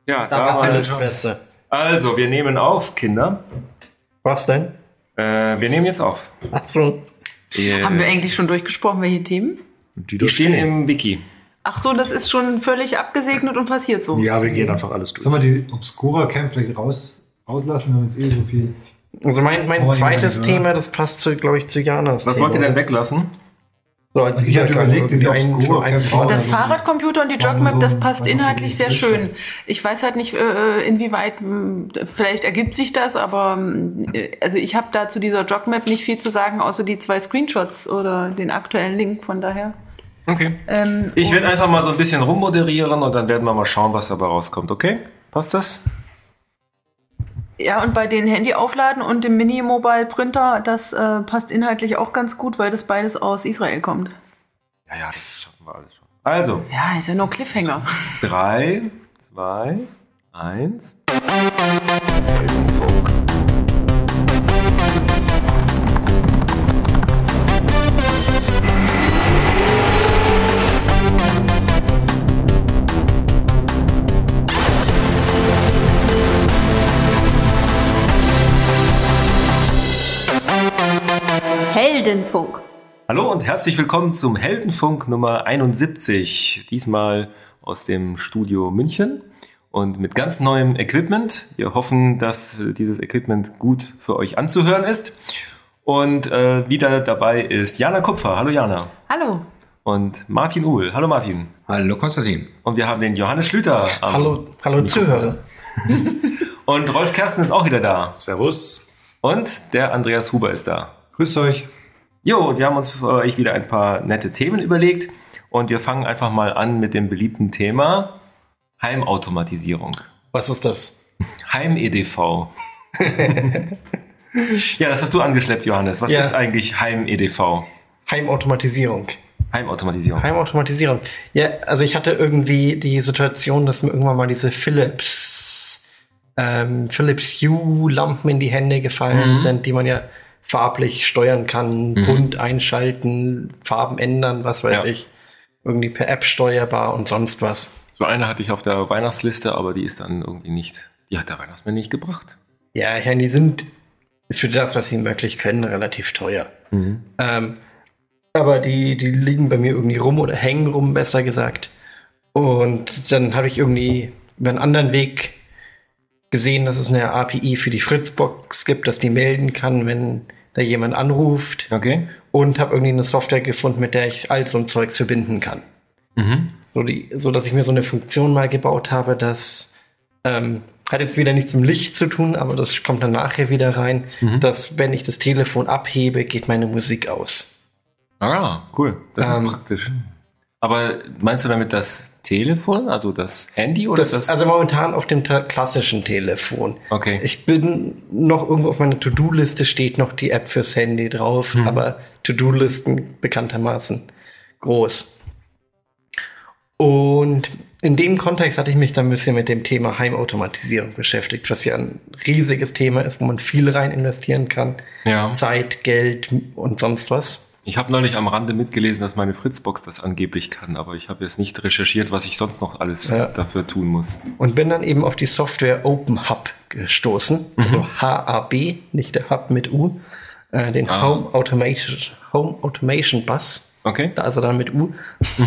Ja, Alles Beste. Also, wir nehmen auf, Kinder. Was denn? Wir nehmen jetzt auf. Ach so. Haben wir eigentlich schon durchgesprochen, welche Themen? Die stehen im Wiki. Ach so, das ist schon völlig abgesegnet und passiert so. Ja, wir gehen einfach alles durch. Sollen wir die Obscura-Camp vielleicht rauslassen, wenn wir uns so viel... Also mein zweites Thema, das passt, glaube ich, zu Janas Was wollt ihr denn weglassen? So, als ich hatte überlegt, diese Obscura-Camp... Das Fahrradcomputer und die Jogmap, das passt inhaltlich sehr schön. Ich weiß halt nicht, inwieweit, vielleicht ergibt sich das, aber also ich habe da zu dieser Jogmap nicht viel zu sagen, außer die 2 Screenshots oder den aktuellen Link, von daher. Okay. Ich werde einfach mal so ein bisschen rummoderieren und dann werden wir mal schauen, was dabei rauskommt, okay? Passt das? Ja, und bei den Handy-Aufladen und dem Mini-Mobile-Printer, das passt inhaltlich auch ganz gut, weil das beides aus Israel kommt. Ja, das schaffen wir alles schon. Also. Ja, ist ja nur Cliffhanger. 3, 2, 1. Heldenfunk. Hallo und herzlich willkommen zum Heldenfunk Nummer 71. Diesmal aus dem Studio München und mit ganz neuem Equipment. Wir hoffen, dass dieses Equipment gut für euch anzuhören ist. Und wieder dabei ist Jana Kupfer. Hallo Jana. Hallo. Und Martin Uhl. Hallo Martin. Hallo Konstantin. Und wir haben den Johannes Schlüter. Hallo Zuhörer. Und Rolf Kersten ist auch wieder da. Servus. Und der Andreas Huber ist da. Grüßt euch. Jo, und wir haben uns für euch wieder ein paar nette Themen überlegt. Und wir fangen einfach mal an mit dem beliebten Thema Heimautomatisierung. Was ist das? Heim-EDV. Ja, das hast du angeschleppt, Johannes. Was ist eigentlich Heim-EDV? Heimautomatisierung. Heimautomatisierung. Ja, also ich hatte irgendwie die Situation, dass mir irgendwann mal diese Philips Hue-Lampen in die Hände gefallen sind, die man ja farblich steuern kann, bunt einschalten, Farben ändern, was weiß ich. Irgendwie per App steuerbar und sonst was. So eine hatte ich auf der Weihnachtsliste, aber die ist dann irgendwie nicht, die hat der Weihnachtsmann nicht gebracht. Ja, ich meine, die sind für das, was sie wirklich können, relativ teuer. Aber die liegen bei mir irgendwie rum oder hängen rum, besser gesagt. Und dann habe ich irgendwie über einen anderen Weg gesehen, dass es eine API für die Fritzbox gibt, dass die melden kann, wenn da jemand anruft. Okay. Und habe irgendwie eine Software gefunden, mit der ich all so ein Zeugs verbinden kann. So dass ich mir so eine Funktion mal gebaut habe, das hat jetzt wieder nichts mit Licht zu tun, aber das kommt dann nachher wieder rein, dass wenn ich das Telefon abhebe, geht meine Musik aus. Ah, cool. Das ist praktisch. Aber meinst du damit das Telefon, also das Handy oder das? Also momentan auf dem klassischen Telefon. Okay. Ich bin noch irgendwo auf meiner To-Do-Liste steht noch die App fürs Handy drauf, aber To-Do-Listen bekanntermaßen groß. Und in dem Kontext hatte ich mich dann ein bisschen mit dem Thema Heimautomatisierung beschäftigt, was ja ein riesiges Thema ist, wo man viel rein investieren kann. Ja. Zeit, Geld und sonst was. Ich habe neulich am Rande mitgelesen, dass meine Fritzbox das angeblich kann, aber ich habe jetzt nicht recherchiert, was ich sonst noch alles dafür tun muss. Und bin dann eben auf die Software OpenHub gestoßen, also HAB, nicht der Hub mit U, den Home Automation Bus. Okay. Also dann mit U.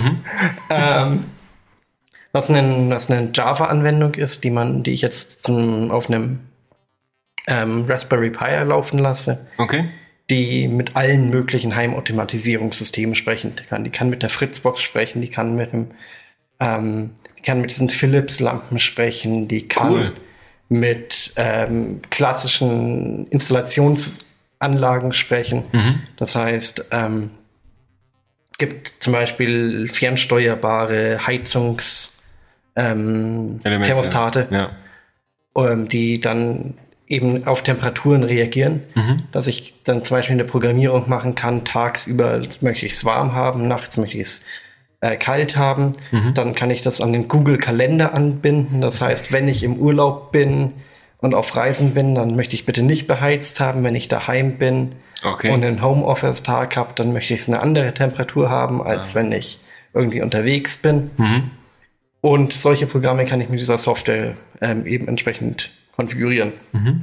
Was eine Java-Anwendung ist, die ich jetzt auf einem Raspberry Pi laufen lasse. Okay. Die mit allen möglichen Heimautomatisierungssystemen sprechen kann. Die kann mit der Fritzbox sprechen, die kann mit diesen Philips-Lampen sprechen, die kann mit klassischen Installationsanlagen sprechen. Das heißt, gibt zum Beispiel fernsteuerbare Thermostate, die dann eben auf Temperaturen reagieren, dass ich dann zum Beispiel eine Programmierung machen kann, tagsüber möchte ich es warm haben, nachts möchte ich es kalt haben. Dann kann ich das an den Google-Kalender anbinden. Das heißt, wenn ich im Urlaub bin und auf Reisen bin, dann möchte ich bitte nicht beheizt haben. Wenn ich daheim bin und einen Homeoffice-Tag habe, dann möchte ich es eine andere Temperatur haben, als wenn ich irgendwie unterwegs bin. Und solche Programme kann ich mit dieser Software eben entsprechend konfigurieren.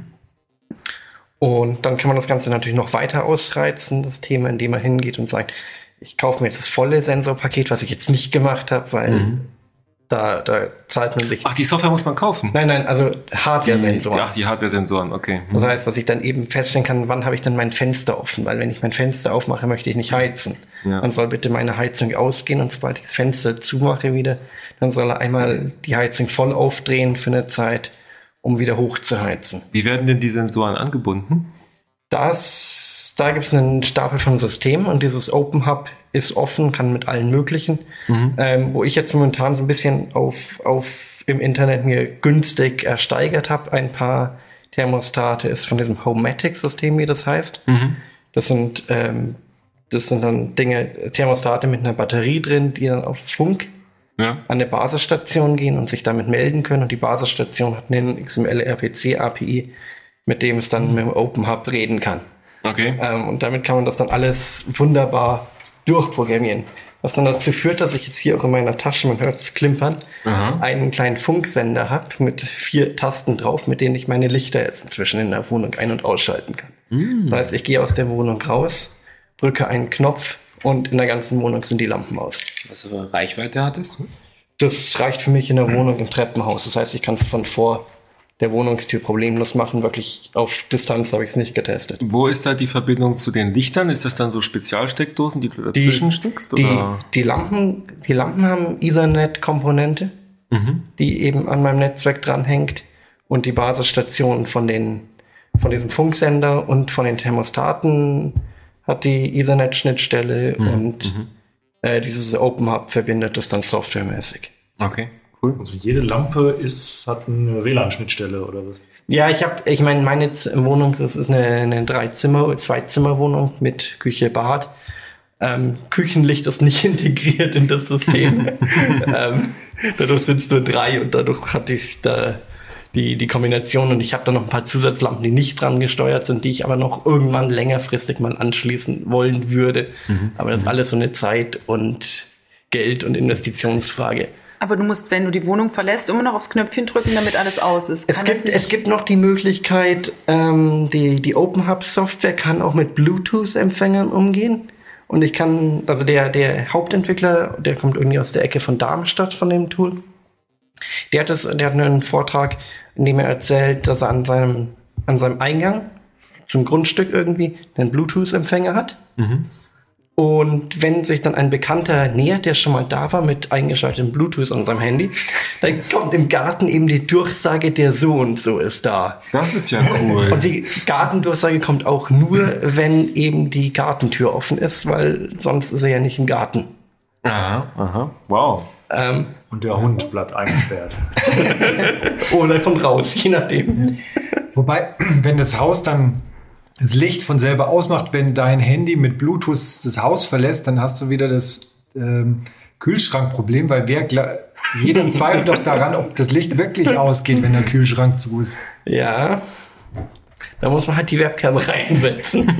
Und dann kann man das Ganze natürlich noch weiter ausreizen, das Thema, indem man hingeht und sagt, ich kaufe mir jetzt das volle Sensorpaket, was ich jetzt nicht gemacht habe, weil da zahlt man sich... Ach, die Software muss man kaufen? Nein, also Hardware-Sensoren. Ach, die Hardware-Sensoren, okay. Das heißt, dass ich dann eben feststellen kann, wann habe ich denn mein Fenster offen, weil wenn ich mein Fenster aufmache, möchte ich nicht heizen. Ja. Dann soll bitte meine Heizung ausgehen und sobald ich das Fenster zumache wieder, dann soll er einmal die Heizung voll aufdrehen für eine Zeit, um wieder hochzuheizen. Wie werden denn die Sensoren angebunden? Da gibt es einen Stapel von Systemen und dieses Open Hub ist offen, kann mit allen möglichen. Wo ich jetzt momentan so ein bisschen im Internet mir günstig ersteigert habe, ein paar Thermostate, ist von diesem Homematic-System, wie das heißt. Das sind dann Thermostate mit einer Batterie drin, die dann auf Funk an eine Basisstation gehen und sich damit melden können. Und die Basisstation hat einen XML-RPC-API, mit dem es dann mit dem Open Hub reden kann. Okay. Und damit kann man das dann alles wunderbar durchprogrammieren. Was dann dazu führt, dass ich jetzt hier auch in meiner Tasche, man hört es klimpern, einen kleinen Funksender habe mit 4 Tasten drauf, mit denen ich meine Lichter jetzt inzwischen in der Wohnung ein- und ausschalten kann. Das heißt, ich gehe aus der Wohnung raus, drücke einen Knopf und in der ganzen Wohnung sind die Lampen aus. Was für Reichweite hat es? Das reicht für mich in der Wohnung im Treppenhaus. Das heißt, ich kann es von vor der Wohnungstür problemlos machen. Wirklich auf Distanz habe ich es nicht getestet. Wo ist da die Verbindung zu den Lichtern? Ist das dann so Spezialsteckdosen, die du dazwischen steckst? Die Lampen haben Ethernet-Komponente, die eben an meinem Netzwerk dranhängt. Und die Basisstation von diesem Funksender und von den Thermostaten hat die Ethernet-Schnittstelle und dieses Open Hub verbindet das dann softwaremäßig. Okay, cool. Also jede Lampe hat eine WLAN-Schnittstelle oder was? Ja, ich meine, meine Wohnung, das ist eine 2-Zimmer-Wohnung mit Küche, Bad. Küchenlicht ist nicht integriert in das System. Dadurch sind es nur 3 und dadurch hatte ich da die Kombination und ich habe da noch ein paar Zusatzlampen, die nicht dran gesteuert sind, die ich aber noch irgendwann längerfristig mal anschließen wollen würde. Aber das ist alles so eine Zeit- und Geld- und Investitionsfrage. Aber du musst, wenn du die Wohnung verlässt, immer noch aufs Knöpfchen drücken, damit alles aus ist. Es gibt noch die Möglichkeit, die Open Hub Software kann auch mit Bluetooth-Empfängern umgehen. Und ich kann, also der Hauptentwickler, der kommt irgendwie aus der Ecke von Darmstadt von dem Tool. Der hat einen Vortrag, in dem er erzählt, dass er an seinem Eingang zum Grundstück irgendwie einen Bluetooth-Empfänger hat. Und wenn sich dann ein Bekannter nähert, der schon mal da war, mit eingeschaltetem Bluetooth an seinem Handy, dann kommt im Garten eben die Durchsage, der so und so ist da. Das ist ja cool. Und die Gartendurchsage kommt auch nur, wenn eben die Gartentür offen ist, weil sonst ist er ja nicht im Garten. Aha, wow. Und der Hund bleibt eingesperrt. Oder von raus, je nachdem. Wobei, wenn das Haus dann das Licht von selber ausmacht, wenn dein Handy mit Bluetooth das Haus verlässt, dann hast du wieder das Kühlschrankproblem, weil jeder zweifelt doch daran, ob das Licht wirklich ausgeht, wenn der Kühlschrank zu ist. Ja, da muss man halt die Webcam reinsetzen.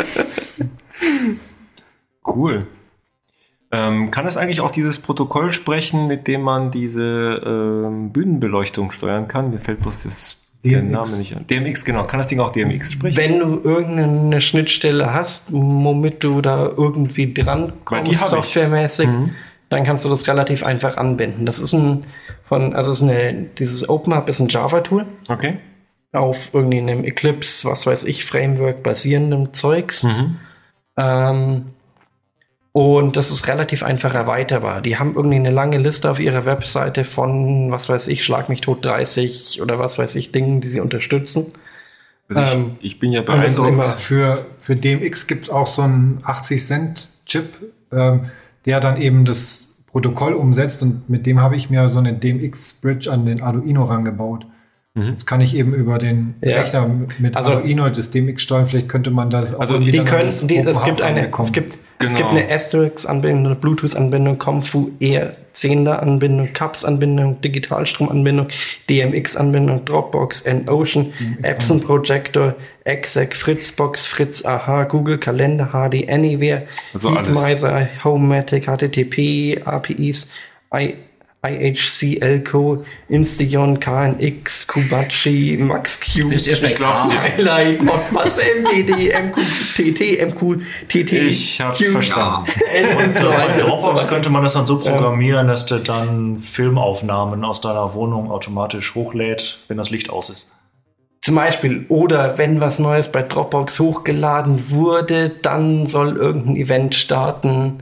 Cool. Kann es eigentlich auch dieses Protokoll sprechen, mit dem man diese Bühnenbeleuchtung steuern kann? Mir fällt bloß der Name nicht an. DMX, genau. Kann das Ding auch DMX sprechen? Wenn du irgendeine Schnittstelle hast, womit du da irgendwie dran kommst, softwaremäßig, dann kannst du das relativ einfach anbinden. Das ist dieses Open Hub ist ein Java-Tool. Okay. Auf irgendwie einem Eclipse, was weiß ich, Framework basierendem Zeugs. Und das ist relativ einfach erweiterbar. Die haben irgendwie eine lange Liste auf ihrer Webseite von, was weiß ich, Schlag mich tot 30 oder was weiß ich, Dingen, die sie unterstützen. Also ich bin ja beeindruckt. Für DMX gibt es auch so einen 80-Cent-Chip, der dann eben das Protokoll umsetzt und mit dem habe ich mir so eine DMX-Bridge an den Arduino rangebaut. Jetzt kann ich eben über den Rechner mit Arduino das DMX steuern. Vielleicht könnte man das auch es gibt eine Asterix-Anbindung, eine Bluetooth-Anbindung, ComFu R10er-Anbindung, CAPS-Anbindung, Digitalstrom-Anbindung, DMX-Anbindung, Dropbox, N-Ocean, Epson Projector, Exec, Fritzbox, Fritz AH, Google Kalender, HD Anywhere, also Heatmiser, Homematic, HTTP, APIs, IHC, Elco, Insteon, KNX, Kubachi, MaxQ, Highlight, Modbus, MGD, MQTT, MQTT. Ich hab's verstanden. Und bei Dropbox könnte man das dann so programmieren, dass der dann Filmaufnahmen aus deiner Wohnung automatisch hochlädt, wenn das Licht aus ist. Zum Beispiel, oder wenn was Neues bei Dropbox hochgeladen wurde, dann soll irgendein Event starten.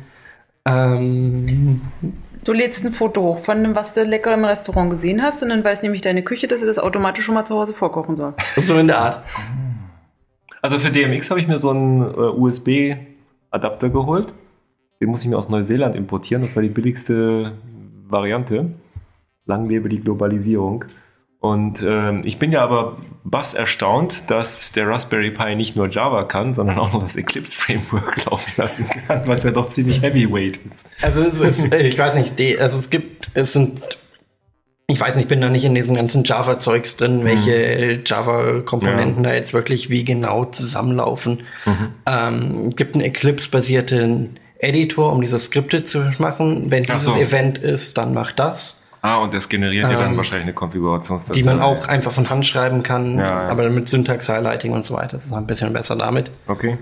Du lädst ein Foto hoch von dem, was du lecker im Restaurant gesehen hast, und dann weiß nämlich deine Küche, dass sie das automatisch schon mal zu Hause vorkochen soll. So in der Art. Also für DMX habe ich mir so einen USB-Adapter geholt. Den muss ich mir aus Neuseeland importieren. Das war die billigste Variante. Lang lebe die Globalisierung. Und ich bin ja aber erstaunt, dass der Raspberry Pi nicht nur Java kann, sondern auch noch das Eclipse Framework laufen lassen kann, was ja doch ziemlich heavyweight ist. Also es ist, ich weiß nicht, ich weiß nicht, ich bin da nicht in diesem ganzen Java-Zeugs drin, welche Java-Komponenten da jetzt wirklich wie genau zusammenlaufen. Gibt einen Eclipse-basierten Editor, um diese Skripte zu machen. Wenn dieses Event ist, dann macht das. Und das generiert ja dann wahrscheinlich eine Konfigurationsdatei. Die man auch einfach von Hand schreiben kann, aber mit Syntax-Highlighting und so weiter. Das ist ein bisschen besser damit. Okay.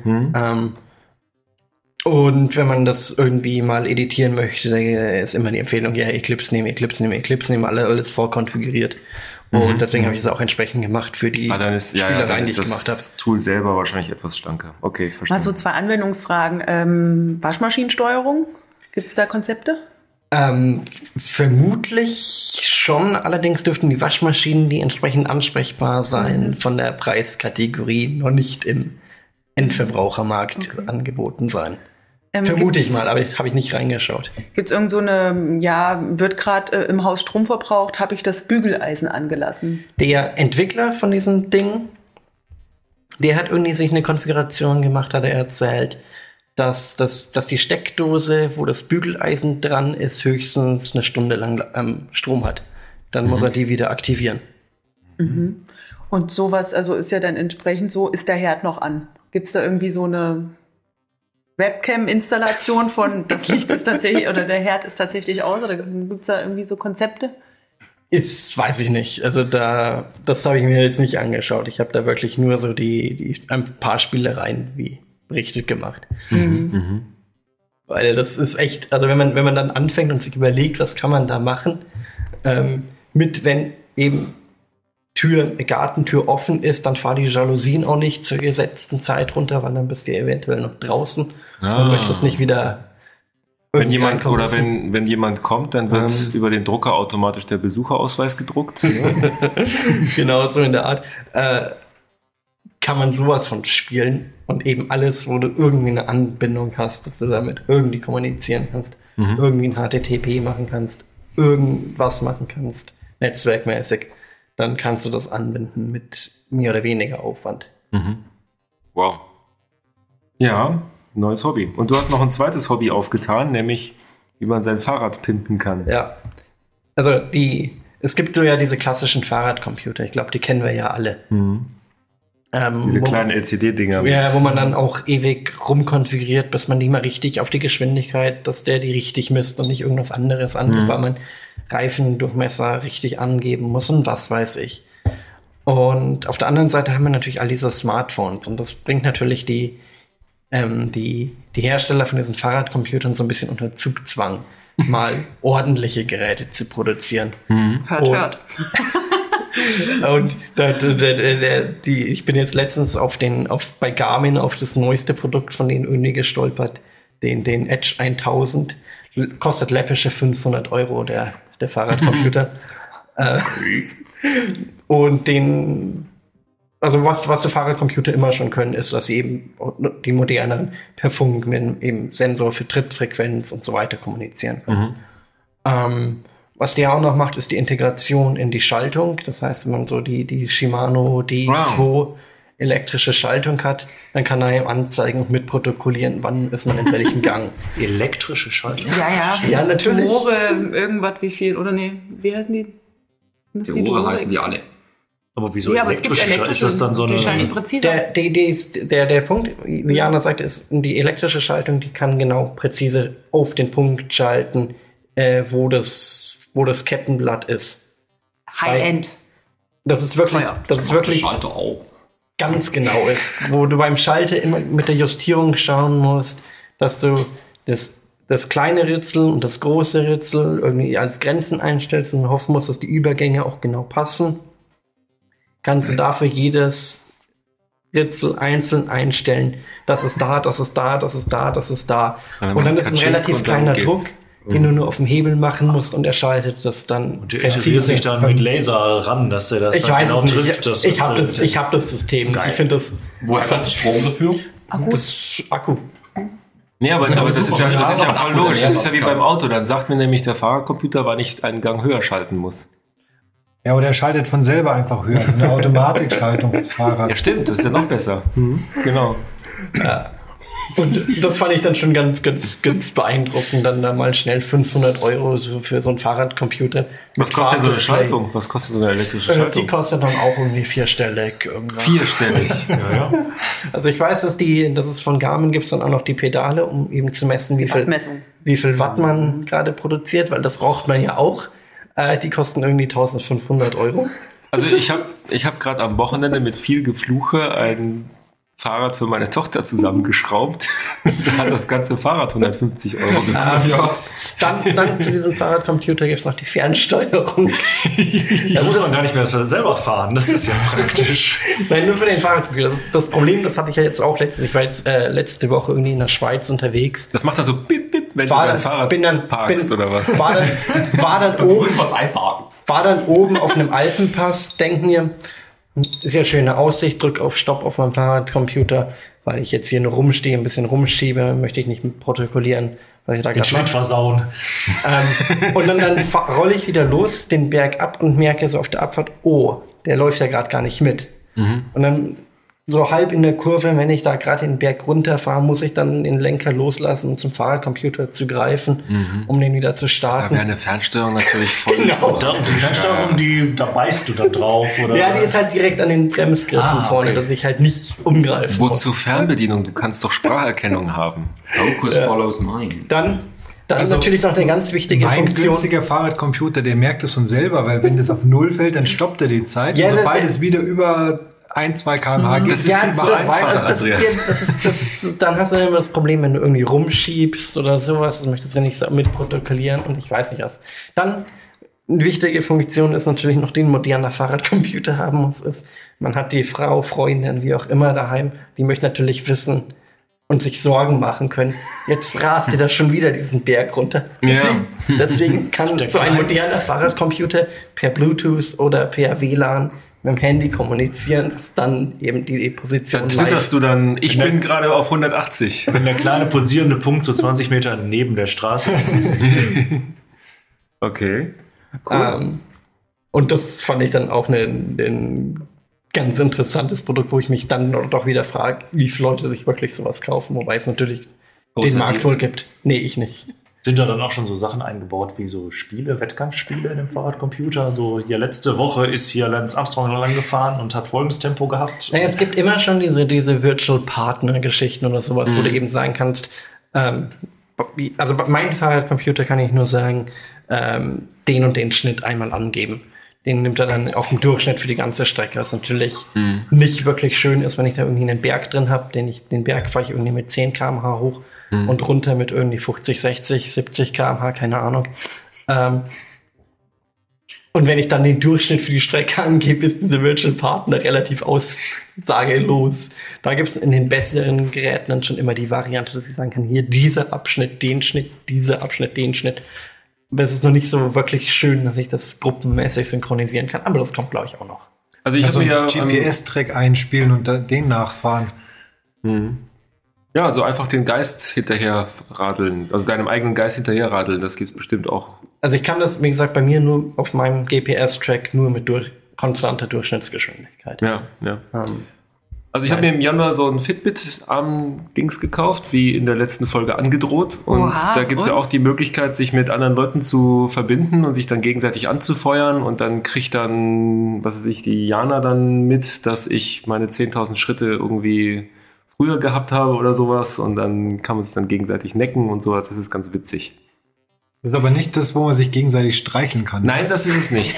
Und wenn man das irgendwie mal editieren möchte, ist immer die Empfehlung, Eclipse nehmen, alles vorkonfiguriert. Und deswegen habe ich es auch entsprechend gemacht für die Spielereien, die ich gemacht habe. Das Tool selber wahrscheinlich etwas schlanker. Okay, verstehe. Mal so 2 Anwendungsfragen. Waschmaschinensteuerung, gibt es da Konzepte? Vermutlich schon, allerdings dürften die Waschmaschinen, die entsprechend ansprechbar sein, von der Preiskategorie noch nicht im Endverbrauchermarkt angeboten sein. Vermute ich mal, aber habe ich nicht reingeschaut. Gibt es irgend so eine, wird gerade im Haus Strom verbraucht, habe ich das Bügeleisen angelassen? Der Entwickler von diesem Ding, der hat irgendwie sich eine Konfiguration gemacht, hat er erzählt, dass die Steckdose, wo das Bügeleisen dran ist, höchstens eine Stunde lang Strom hat. Dann muss er die wieder aktivieren. Und sowas, also ist ja dann entsprechend so, ist der Herd noch an? Gibt es da irgendwie so eine Webcam-Installation von, das Licht ist tatsächlich, oder der Herd ist tatsächlich aus? Oder gibt es da irgendwie so Konzepte? Weiß ich nicht. Also das habe ich mir jetzt nicht angeschaut. Ich habe da wirklich nur so ein paar Spielereien wie berichtet gemacht. Weil das ist echt, also wenn man dann anfängt und sich überlegt, was kann man da machen, wenn eben Gartentür offen ist, dann fahr die Jalousien auch nicht zur gesetzten Zeit runter, weil dann bist du eventuell noch draußen und möchtest nicht wieder wenn jemand kommt, dann wird über den Drucker automatisch der Besucherausweis gedruckt. Genau, so in der Art. Kann man sowas von spielen und eben alles, wo du irgendwie eine Anbindung hast, dass du damit irgendwie kommunizieren kannst, irgendwie ein HTTP machen kannst, irgendwas machen kannst, netzwerkmäßig, dann kannst du das anbinden mit mehr oder weniger Aufwand. Wow. Ja, neues Hobby. Und du hast noch ein zweites Hobby aufgetan, nämlich wie man sein Fahrrad pimpen kann. Ja. Also es gibt so ja diese klassischen Fahrradcomputer, ich glaube, die kennen wir ja alle. Diese kleinen LCD-Dinger. Ja, wo man dann auch ewig rumkonfiguriert, bis man die mal richtig auf die Geschwindigkeit, dass der die richtig misst und nicht irgendwas anderes angibt, weil man Reifendurchmesser richtig angeben muss und was weiß ich. Und auf der anderen Seite haben wir natürlich all diese Smartphones und das bringt natürlich die Hersteller von diesen Fahrradcomputern so ein bisschen unter Zugzwang, mal ordentliche Geräte zu produzieren. Hört. Und ich bin jetzt letztens bei Garmin auf das neueste Produkt von denen irgendwie gestolpert, den Edge 1000. Kostet läppische 500 €, der Fahrradcomputer. Und was die Fahrradcomputer immer schon können, ist, dass sie eben die moderneren per Funk mit eben Sensor für Trittfrequenz und so weiter kommunizieren können. Was der auch noch macht, ist die Integration in die Schaltung. Das heißt, wenn man so die Shimano D2 elektrische Schaltung hat, dann kann er ihm anzeigen und mitprotokollieren, wann ist man in welchem Gang. Elektrische Schaltung? Ja, natürlich. Tore, irgendwas, wie viel, oder nee, wie heißen die? Tore heißen die alle. Aber wieso elektrische Schaltung? Ist das dann so eine... Die scheinen präziser. Der Punkt, wie Jana sagte, ist, die elektrische Schaltung, die kann genau präzise auf den Punkt schalten, wo das wo das Kettenblatt ist. High-End. Das ist wirklich Schalter auch. ganz genau ist, wo du beim Schalter immer mit der Justierung schauen musst, dass du das kleine Ritzel und das große Ritzel irgendwie als Grenzen einstellst und hoffen musst, dass die Übergänge auch genau passen. Kannst du dafür jedes Ritzel einzeln einstellen. Das ist da, das ist da, das ist da, das ist da. Und dann ist ein relativ kleiner Druck, den du nur auf dem Hebel machen musst und er schaltet das dann. Und der interessiert sich dann mit Laser ran, dass er das dann genau trifft. Ich hab das System. Geil. Ich finde das. Woher kommt der Strom dafür? Akku. Nee, aber das ist ja Ja, voll logisch. Das ist ja wie beim Auto. Dann sagt mir nämlich der Fahrradcomputer, wann ich einen Gang höher schalten muss. Ja, oder er schaltet von selber einfach höher. Das ist eine Automatikschaltung fürs Fahrrad. Ja, stimmt. Das ist ja noch besser. Genau. Und das fand ich dann schon ganz beeindruckend, dann da mal schnell 500 € so für so einen Fahrradcomputer. Was kostet so eine Schaltung? Was kostet so eine elektrische Schaltung? Die kostet dann auch irgendwie vierstellig. Irgendwas. Vierstellig. Ja. Also ich weiß, dass es von Garmin gibt es dann auch noch die Pedale, um eben zu messen, wie viel Watt man gerade produziert, weil das braucht man ja auch. Die kosten irgendwie 1.500 €. Also ich hab gerade am Wochenende mit viel Gefluche ein Fahrrad für meine Tochter zusammengeschraubt. Da hat das ganze Fahrrad 150 € gekostet. Dann zu diesem Fahrradcomputer gibt es noch die Fernsteuerung. Da muss man gar nicht mehr selber fahren. Das ist ja praktisch. Nein, nur für den Fahrradcomputer. Das Problem, das hatte ich ja jetzt auch ich war jetzt letzte Woche irgendwie in der Schweiz unterwegs. Das macht dann so bip, bip, wenn du dein Fahrrad parkst oder was? War dann oben auf einem Alpenpass, denk mir, ist ja schöne Aussicht, drück auf Stopp auf meinem Fahrradcomputer, weil ich jetzt hier nur rumstehe, ein bisschen rumschiebe, möchte ich nicht protokollieren, weil ich da Den Schnitt versauen. Und dann rolle ich wieder los, den Berg ab und merke so auf der Abfahrt, oh, der läuft ja gerade gar nicht mit. Und dann so halb in der Kurve, wenn ich da gerade den Berg runterfahre, muss ich dann den Lenker loslassen, um zum Fahrradcomputer zu greifen, um den wieder zu Da starten. wäre eine Fernsteuerung natürlich voll. Genau. Die Fernsteuerung, da beißt du dann drauf. Oder? Ja, die ist halt direkt an den Bremsgriffen vorne, dass ich halt nicht umgreifen Wozu muss. Fernbedienung? Du kannst doch Spracherkennung haben. Focus follows mine. Dann ist natürlich noch eine ganz wichtige Mein Funktion. günstiger Fahrradcomputer, der merkt es von selber, weil wenn das auf 0 fällt, dann stoppt er die Zeit. Ja, und sobald es wieder über 1-2 km/h geht, Das ist viel zu einfach, dann hast du immer das Problem, wenn du irgendwie rumschiebst oder sowas, das möchtest du nicht so mitprotokollieren und ich weiß nicht was. Dann eine wichtige Funktion ist natürlich noch, den moderner Fahrradcomputer haben muss, ist, man hat die Frau, Freundin, wie auch immer daheim, die möchte natürlich wissen und sich Sorgen machen können. Jetzt rast ihr da schon wieder diesen Berg runter. Deswegen kann so ein moderner Fahrradcomputer per Bluetooth oder per WLAN mit dem Handy kommunizieren, was dann eben die Position Dann twitterst du dann, ich bin gerade auf 180. Wenn der kleine posierende Punkt so 20 Meter neben der Straße ist. Okay. Und das fand ich dann auch ein ganz interessantes Produkt, wo ich mich dann doch wieder frage, wie viele Leute sich wirklich sowas kaufen, wobei es natürlich den Markt wohl gibt. Nee, ich nicht. Sind da dann auch schon so Sachen eingebaut wie so Spiele, Wettkampfspiele in dem Fahrradcomputer? So, ja, letzte Woche ist hier Lance Armstrong lang gefahren und hat folgendes Tempo gehabt. Naja, es gibt immer schon diese Virtual Partner Geschichten oder sowas, wo du eben sagen kannst, also bei meinem Fahrradcomputer kann ich nur sagen, den und den Schnitt einmal angeben. Den nimmt er dann auf den Durchschnitt für die ganze Strecke, was natürlich nicht wirklich schön ist, wenn ich da irgendwie einen Berg drin habe, den Berg fahre ich irgendwie mit 10 km/h hoch und runter mit irgendwie 50, 60, 70 km/h, keine Ahnung. Und wenn ich dann den Durchschnitt für die Strecke angebe, ist diese Virtual Partner relativ aussagelos. Da gibt es in den besseren Geräten dann schon immer die Variante, dass ich sagen kann, hier dieser Abschnitt, den Schnitt, dieser Abschnitt, den Schnitt. Aber es ist noch nicht so wirklich schön, dass ich das gruppenmäßig synchronisieren kann. Aber das kommt, glaube ich, auch noch. Also ich habe mir ja GPS-Track einspielen und den nachfahren. Ja, also einfach den Geist hinterher radeln. Also deinem eigenen Geist hinterher radeln, das geht bestimmt auch. Also ich kann das, wie gesagt, bei mir nur auf meinem GPS-Track nur mit konstanter Durchschnittsgeschwindigkeit. Ja. Also ich habe mir im Januar so ein Fitbit-Arm-Dings gekauft, wie in der letzten Folge angedroht. Und da gibt es ja auch die Möglichkeit, sich mit anderen Leuten zu verbinden und sich dann gegenseitig anzufeuern. Und dann kriegt dann, was weiß ich, die Jana dann mit, dass ich meine 10.000 Schritte irgendwie früher gehabt habe oder sowas. Und dann kann man sich dann gegenseitig necken und sowas. Das ist ganz witzig. Das ist aber nicht das, wo man sich gegenseitig streicheln kann. Nein, das ist es nicht.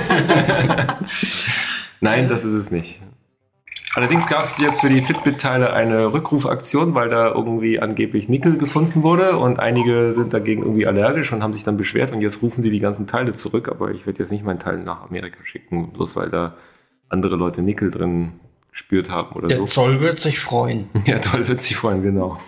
Nein, das ist es nicht. Allerdings gab es jetzt für die Fitbit-Teile eine Rückrufaktion, weil da irgendwie angeblich Nickel gefunden wurde und einige sind dagegen irgendwie allergisch und haben sich dann beschwert und jetzt rufen sie die ganzen Teile zurück, aber ich werde jetzt nicht meinen Teil nach Amerika schicken, bloß weil da andere Leute Nickel drin gespürt haben oder so. Der Zoll wird sich freuen. Ja, Zoll wird sich freuen, genau.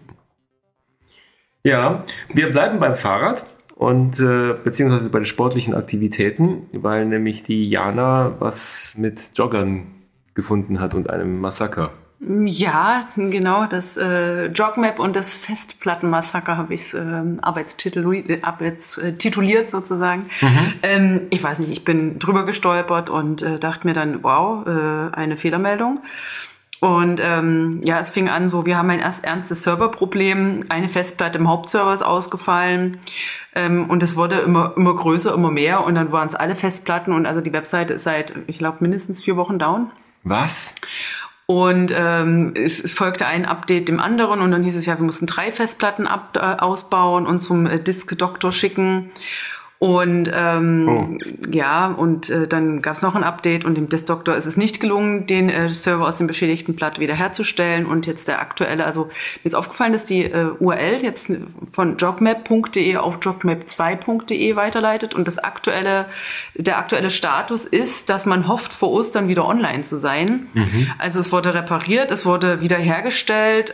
Ja, wir bleiben beim Fahrrad und beziehungsweise bei den sportlichen Aktivitäten, weil nämlich die Jana was mit Joggern gefunden hat und einem Massaker. Ja, genau, das Jogmap und das Festplattenmassaker habe ich arbeitstituliert sozusagen. Ich weiß nicht, ich bin drüber gestolpert und dachte mir dann, wow, eine Fehlermeldung. Und ja, es fing an so, wir haben ein ernstes Serverproblem, eine Festplatte im Hauptserver ist ausgefallen und es wurde immer größer, immer mehr und dann waren es alle Festplatten und also die Webseite ist seit, ich glaube, mindestens 4 Wochen down. Was? Und es folgte ein Update dem anderen und dann hieß es ja, wir mussten 3 Festplatten ausbauen und zum Disk-Doktor schicken. Und ja, und dann gab es noch ein Update und dem Disk-Doktor ist es nicht gelungen, den Server aus dem beschädigten Blatt wiederherzustellen. Und jetzt der aktuelle, also mir ist aufgefallen, dass die URL jetzt von jogmap.de auf jogmap2.de weiterleitet und der aktuelle Status ist, dass man hofft, vor Ostern wieder online zu sein. Also es wurde repariert, es wurde wiederhergestellt.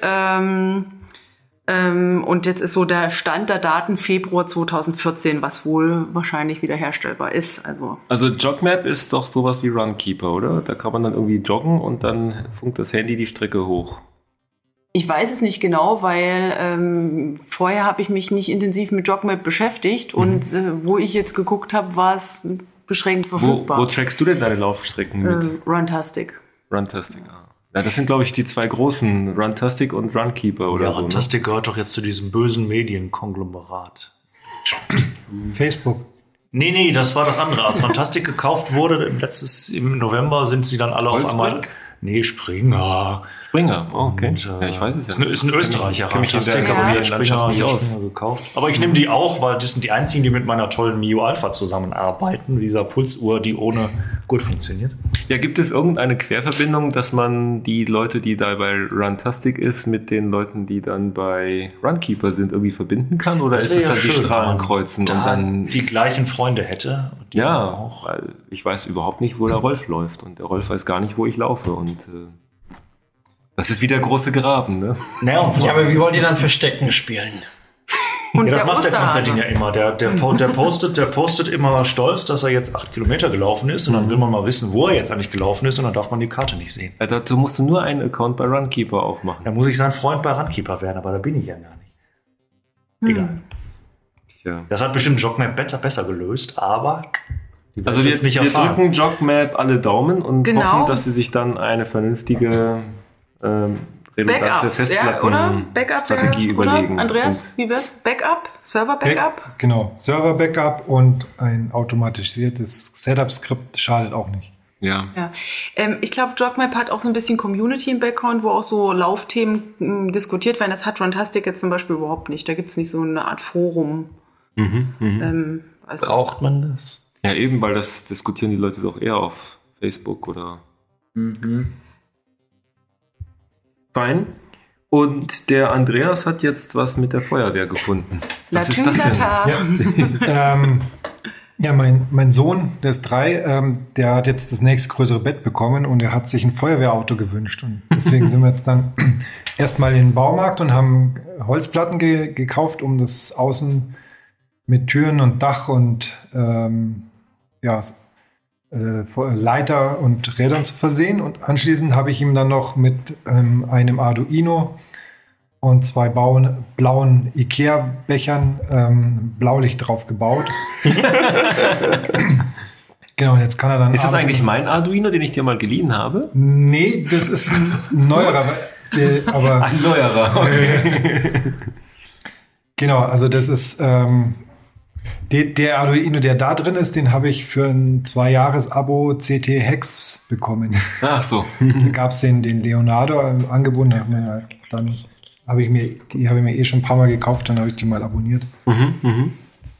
Und jetzt ist so der Stand der Daten Februar 2014, was wohl wahrscheinlich wiederherstellbar ist. Also Jogmap ist doch sowas wie Runkeeper, oder? Da kann man dann irgendwie joggen und dann funkt das Handy die Strecke hoch. Ich weiß es nicht genau, weil vorher habe ich mich nicht intensiv mit Jogmap beschäftigt und wo ich jetzt geguckt habe, war es beschränkt verfügbar. Wo trackst du denn deine Laufstrecken mit? Runtastic. Runtastic, Ja, das sind, glaube ich, die 2 großen, Runtastic und Runkeeper oder so. Runtastic gehört doch jetzt zu diesem bösen Medienkonglomerat. Facebook. Nee, das war das andere. Als Runtastic gekauft wurde, im November sind sie dann alle auf einmal... Nee, Springer. Springer, oh, okay. Und, ja, ich weiß es ja. Ist ein Österreicher. Runtastic, aber mir Springer nicht aus. Gekauft. Aber ich nehme die auch, weil das sind die einzigen, die mit meiner tollen Mio Alpha zusammenarbeiten. Dieser Pulsuhr, die ohne gut funktioniert. Ja, gibt es irgendeine Querverbindung, dass man die Leute, die da bei Runtastic ist, mit den Leuten, die dann bei Runkeeper sind, irgendwie verbinden kann? Oder ist es dann die Strahlen kreuzen und dann die gleichen Freunde hätte? Ja, auch. Weil ich weiß überhaupt nicht, wo der Rolf läuft und der Rolf weiß gar nicht, wo ich laufe und das ist wieder große Graben, ne? Ja, aber wie wollt ihr dann Verstecken spielen? Und ja, das macht der Konstantin ja immer. Der postet immer stolz, dass er jetzt 8 Kilometer gelaufen ist und dann will man mal wissen, wo er jetzt eigentlich gelaufen ist und dann darf man die Karte nicht sehen. Ja, dazu musst du nur einen Account bei Runkeeper aufmachen. Da muss ich sein Freund bei Runkeeper werden, aber da bin ich ja gar nicht. Egal. Ja. Das hat bestimmt Jogmap besser gelöst, aber also wir drücken Jogmap alle Daumen und hoffen, dass sie sich dann eine vernünftige redundante Festplatten-Strategie überlegen. Oder? Andreas, wie wär's? Backup? Server-Backup? Genau, Server-Backup und ein automatisiertes Setup-Skript schadet auch nicht. Ja. Ich glaube, Jogmap hat auch so ein bisschen Community im Background, wo auch so Laufthemen diskutiert werden. Das hat Runtastic jetzt zum Beispiel überhaupt nicht. Da gibt es nicht so eine Art Forum. Braucht man das? Ja, eben, weil das diskutieren die Leute doch eher auf Facebook oder... Fein. Und der Andreas hat jetzt was mit der Feuerwehr gefunden. Was ist das denn? Ja, mein Sohn, der ist 3, der hat jetzt das nächstgrößere Bett bekommen und er hat sich ein Feuerwehrauto gewünscht. Und deswegen sind wir jetzt dann erstmal in den Baumarkt und haben Holzplatten gekauft, um das Außen mit Türen und Dach und Leiter und Rädern zu versehen. Und anschließend habe ich ihm dann noch mit einem Arduino und 2 blauen Ikea-Bechern Blaulicht drauf gebaut. Genau, und jetzt kann er dann... Ist das eigentlich mein Arduino, den ich dir mal geliehen habe? Nee, das ist ein neuerer. Aber ein neuerer, okay. Genau, also das ist... Der Arduino, der da drin ist, den habe ich für ein 2-Jahres-Abo CT Hex bekommen. Ach so. Da gab es den Leonardo im Angebot. Dann habe ich mir schon ein paar Mal gekauft, dann habe ich die mal abonniert.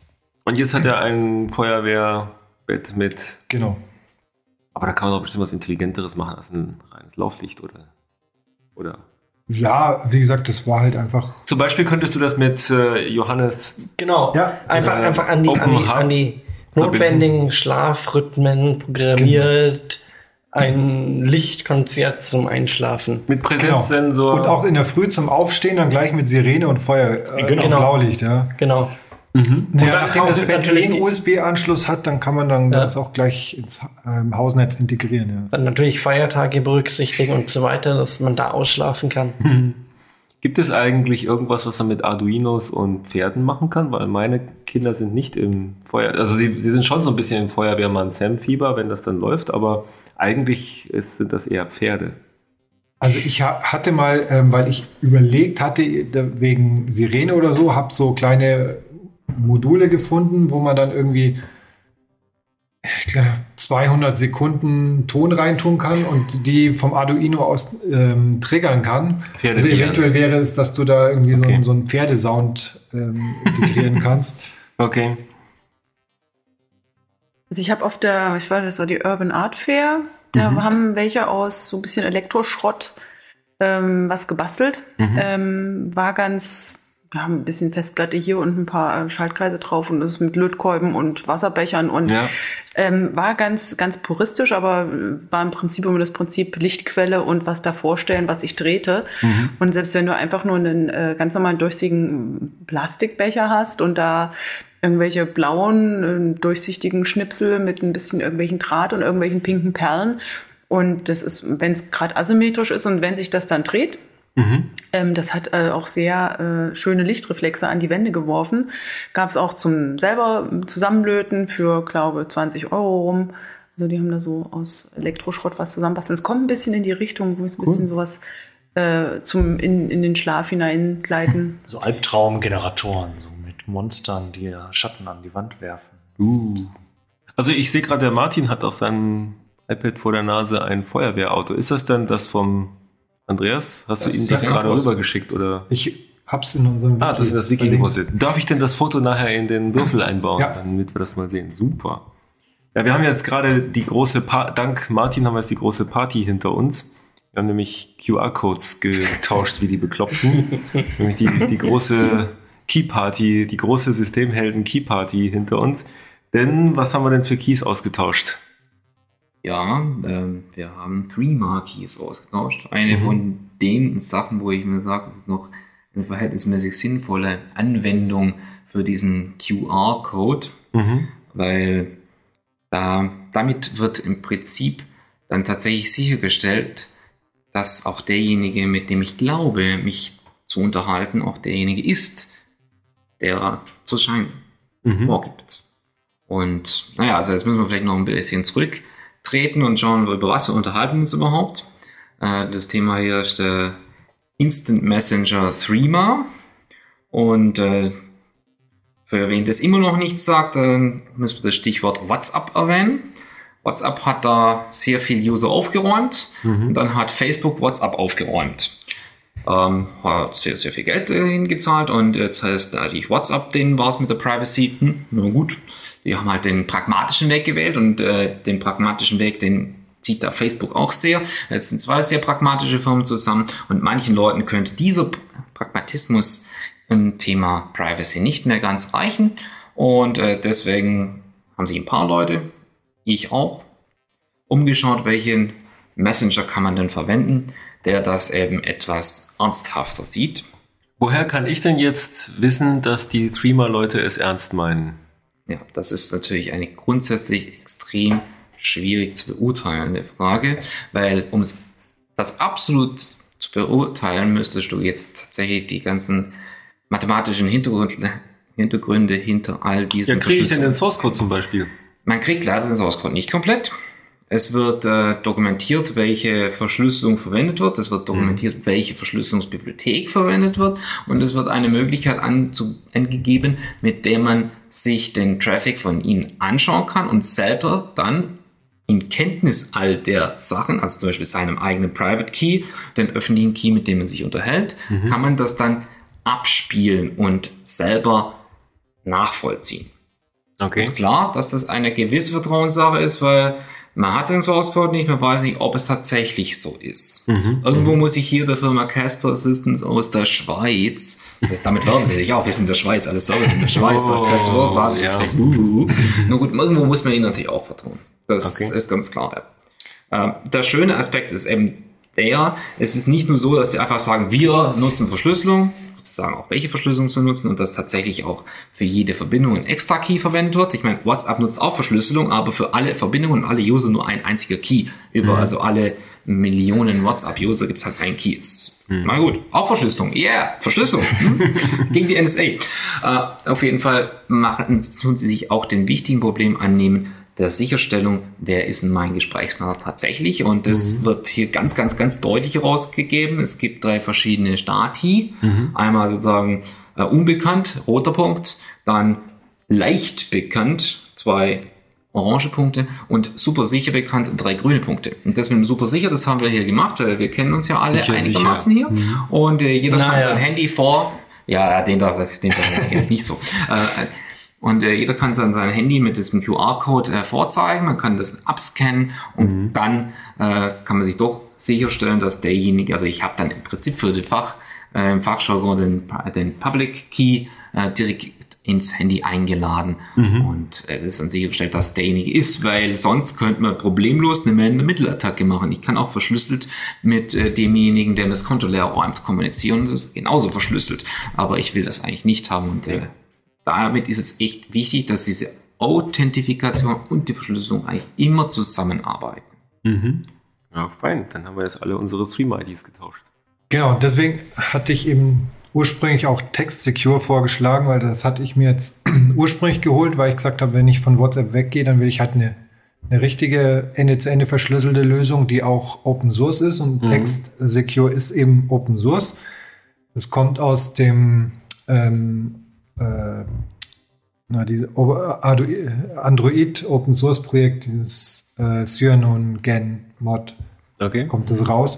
Und jetzt hat er ein Feuerwehrbett mit... Genau. Aber da kann man doch bestimmt was Intelligenteres machen als ein reines Lauflicht, oder? Ja, wie gesagt, das war halt einfach... Zum Beispiel könntest du das mit Johannes... Genau, ja, einfach an die notwendigen Schlafrhythmen programmiert, ein Lichtkonzert zum Einschlafen. Mit Präsenzsensor. Genau. Und auch in der Früh zum Aufstehen dann gleich mit Sirene und Feuer, Blaulicht, ja. Genau. Naja, nachdem das Bett einen USB-Anschluss hat, dann kann man das auch gleich ins Hausnetz integrieren. Ja. Dann natürlich Feiertage berücksichtigen und so weiter, dass man da ausschlafen kann. Gibt es eigentlich irgendwas, was man mit Arduinos und Pferden machen kann? Weil meine Kinder sind nicht im Feuer... Also sie sind schon so ein bisschen im Feuerwehrmann-Sam-Fieber, wenn das dann läuft, aber eigentlich sind das eher Pferde. Also ich hatte mal, weil ich überlegt hatte, wegen Sirene oder so, habe so kleine Module gefunden, wo man dann irgendwie 200 Sekunden Ton reintun kann und die vom Arduino aus triggern kann. Also eventuell wäre es, dass du da irgendwie so einen Pferdesound integrieren kannst. Okay. Also ich habe das war die Urban Art Fair, da haben welche aus so ein bisschen Elektroschrott was gebastelt. War ganz... Wir haben ein bisschen Festplatte hier und ein paar Schaltkreise drauf und das ist mit Lötkolben und Wasserbechern und war ganz, ganz puristisch, aber war im Prinzip immer das Prinzip Lichtquelle und was da vorstellen, was ich drehte. Und selbst wenn du einfach nur einen ganz normalen durchsichtigen Plastikbecher hast und da irgendwelche blauen, durchsichtigen Schnipsel mit ein bisschen irgendwelchen Draht und irgendwelchen pinken Perlen und das ist, wenn es gerade asymmetrisch ist und wenn sich das dann dreht, das hat auch sehr schöne Lichtreflexe an die Wände geworfen. Gab es auch zum selber Zusammenlöten für, glaube 20 € rum. Also die haben da so aus Elektroschrott was zusammenbasteln. Es kommt ein bisschen in die Richtung, wo es ein bisschen sowas in den Schlaf hineingleiten. So Albtraumgeneratoren, so mit Monstern, die Schatten an die Wand werfen. Also ich sehe gerade, der Martin hat auf seinem iPad vor der Nase ein Feuerwehrauto. Ist das denn das vom Andreas? Hast du ihm das gerade rübergeschickt? Oder? Ich hab's in unserem Wiki. Das ist das Wiki gepostet. Darf ich denn das Foto nachher in den Würfel einbauen, damit wir das mal sehen? Super. Ja, wir haben jetzt gerade die große dank Martin haben wir jetzt die große Party hinter uns. Wir haben nämlich QR-Codes getauscht wie die Bekloppten. Nämlich die große Key-Party, die große Systemhelden-Key-Party hinter uns. Denn was haben wir denn für Keys ausgetauscht? Ja, wir haben Threema-Keys ausgetauscht. Eine von den Sachen, wo ich mir sage, das ist noch eine verhältnismäßig sinnvolle Anwendung für diesen QR-Code, weil damit wird im Prinzip dann tatsächlich sichergestellt, dass auch derjenige, mit dem ich glaube, mich zu unterhalten, auch derjenige ist, der zu scheinen vorgibt. Und naja, also jetzt müssen wir vielleicht noch ein bisschen zurücktreten und schauen, über was wir unterhalten uns überhaupt. Das Thema hier ist der Instant Messenger Threema. Und für wen das immer noch nichts sagt, dann müssen wir das Stichwort WhatsApp erwähnen. WhatsApp hat da sehr viel User aufgeräumt und dann hat Facebook WhatsApp aufgeräumt. Hat sehr, sehr viel Geld hingezahlt und jetzt heißt eigentlich WhatsApp, denen war es mit der Privacy. Na gut, die haben halt den pragmatischen Weg gewählt und den pragmatischen Weg, den zieht da Facebook auch sehr. Es sind zwei sehr pragmatische Firmen zusammen und manchen Leuten könnte dieser Pragmatismus im Thema Privacy nicht mehr ganz reichen und deswegen haben sich ein paar Leute, ich auch, umgeschaut, welchen Messenger kann man denn verwenden, der das eben etwas ernsthafter sieht. Woher kann ich denn jetzt wissen, dass die Threema-Leute es ernst meinen? Ja, das ist natürlich eine grundsätzlich extrem schwierig zu beurteilende Frage, weil um das absolut zu beurteilen, müsstest du jetzt tatsächlich die ganzen mathematischen Hintergründe hinter all diesen... Ja, kriege ich denn den Source Code zum Beispiel? Man kriegt leider den Source Code nicht komplett. Es wird dokumentiert, welche Verschlüsselung verwendet wird. Es wird dokumentiert, welche Verschlüsselungsbibliothek verwendet wird. Und es wird eine Möglichkeit angegeben, mit der man sich den Traffic von Ihnen anschauen kann und selber dann in Kenntnis all der Sachen, also zum Beispiel seinem eigenen Private Key, den öffentlichen Key, mit dem man sich unterhält, kann man das dann abspielen und selber nachvollziehen. Okay. Ist klar, dass das eine gewisse Vertrauenssache ist, weil man hat den Source Code nicht, man weiß nicht, ob es tatsächlich so ist. Irgendwo muss ich hier der Firma Casper Systems aus der Schweiz, damit werben sie sich auch, wir sind in der Schweiz, alles Service in der Schweiz, das Casper Source sagt sich direkt, Nur gut, irgendwo muss man ihnen natürlich auch vertrauen. Das ist ganz klar. Ja. Der schöne Aspekt ist eben es ist nicht nur so, dass sie einfach sagen, wir nutzen Verschlüsselung, sozusagen auch welche Verschlüsselung zu nutzen und dass tatsächlich auch für jede Verbindung ein extra Key verwendet wird. Ich meine, WhatsApp nutzt auch Verschlüsselung, aber für alle Verbindungen und alle User nur ein einziger Key. Also alle Millionen WhatsApp-User gibt es halt ein Key. Na gut, auch Verschlüsselung. Verschlüsselung. Gegen die NSA. Auf jeden Fall tun sie sich auch den wichtigen Problem annehmen, der Sicherstellung, wer ist denn mein Gesprächspartner tatsächlich, und das wird hier ganz, ganz, ganz deutlich rausgegeben. Es gibt 3 verschiedene Stati. Einmal sozusagen unbekannt, roter Punkt, dann leicht bekannt, 2 orange Punkte und super sicher bekannt, 3 grüne Punkte. Und das mit dem super sicher, das haben wir hier gemacht, weil wir kennen uns ja alle einigermaßen hier. Und jeder kann sein Handy den darf ich nicht so. Und jeder kann sein Handy mit diesem QR-Code vorzeigen, man kann das abscannen und dann kann man sich doch sicherstellen, dass derjenige, also ich habe dann im Prinzip für den im Fachjargon den Public Key direkt ins Handy eingeladen und es ist dann sichergestellt, dass derjenige ist, weil sonst könnte man problemlos eine Man-in-the-Middle-Attacke machen. Ich kann auch verschlüsselt mit demjenigen, der mir das Konto leer räumt, kommunizieren, das ist genauso verschlüsselt, aber ich will das eigentlich nicht haben und damit ist es echt wichtig, dass diese Authentifikation und die Verschlüsselung eigentlich immer zusammenarbeiten. Ja, fein. Dann haben wir jetzt alle unsere Stream-IDs getauscht. Genau, deswegen hatte ich eben ursprünglich auch Text Secure vorgeschlagen, weil das hatte ich mir jetzt ursprünglich geholt, weil ich gesagt habe, wenn ich von WhatsApp weggehe, dann will ich halt eine richtige Ende-zu-Ende verschlüsselte Lösung, die auch Open Source ist, und Text Secure ist eben Open Source. Das kommt aus dem diese Android Open Source Projekt, dieses Cyanon Gen Mod, kommt das raus.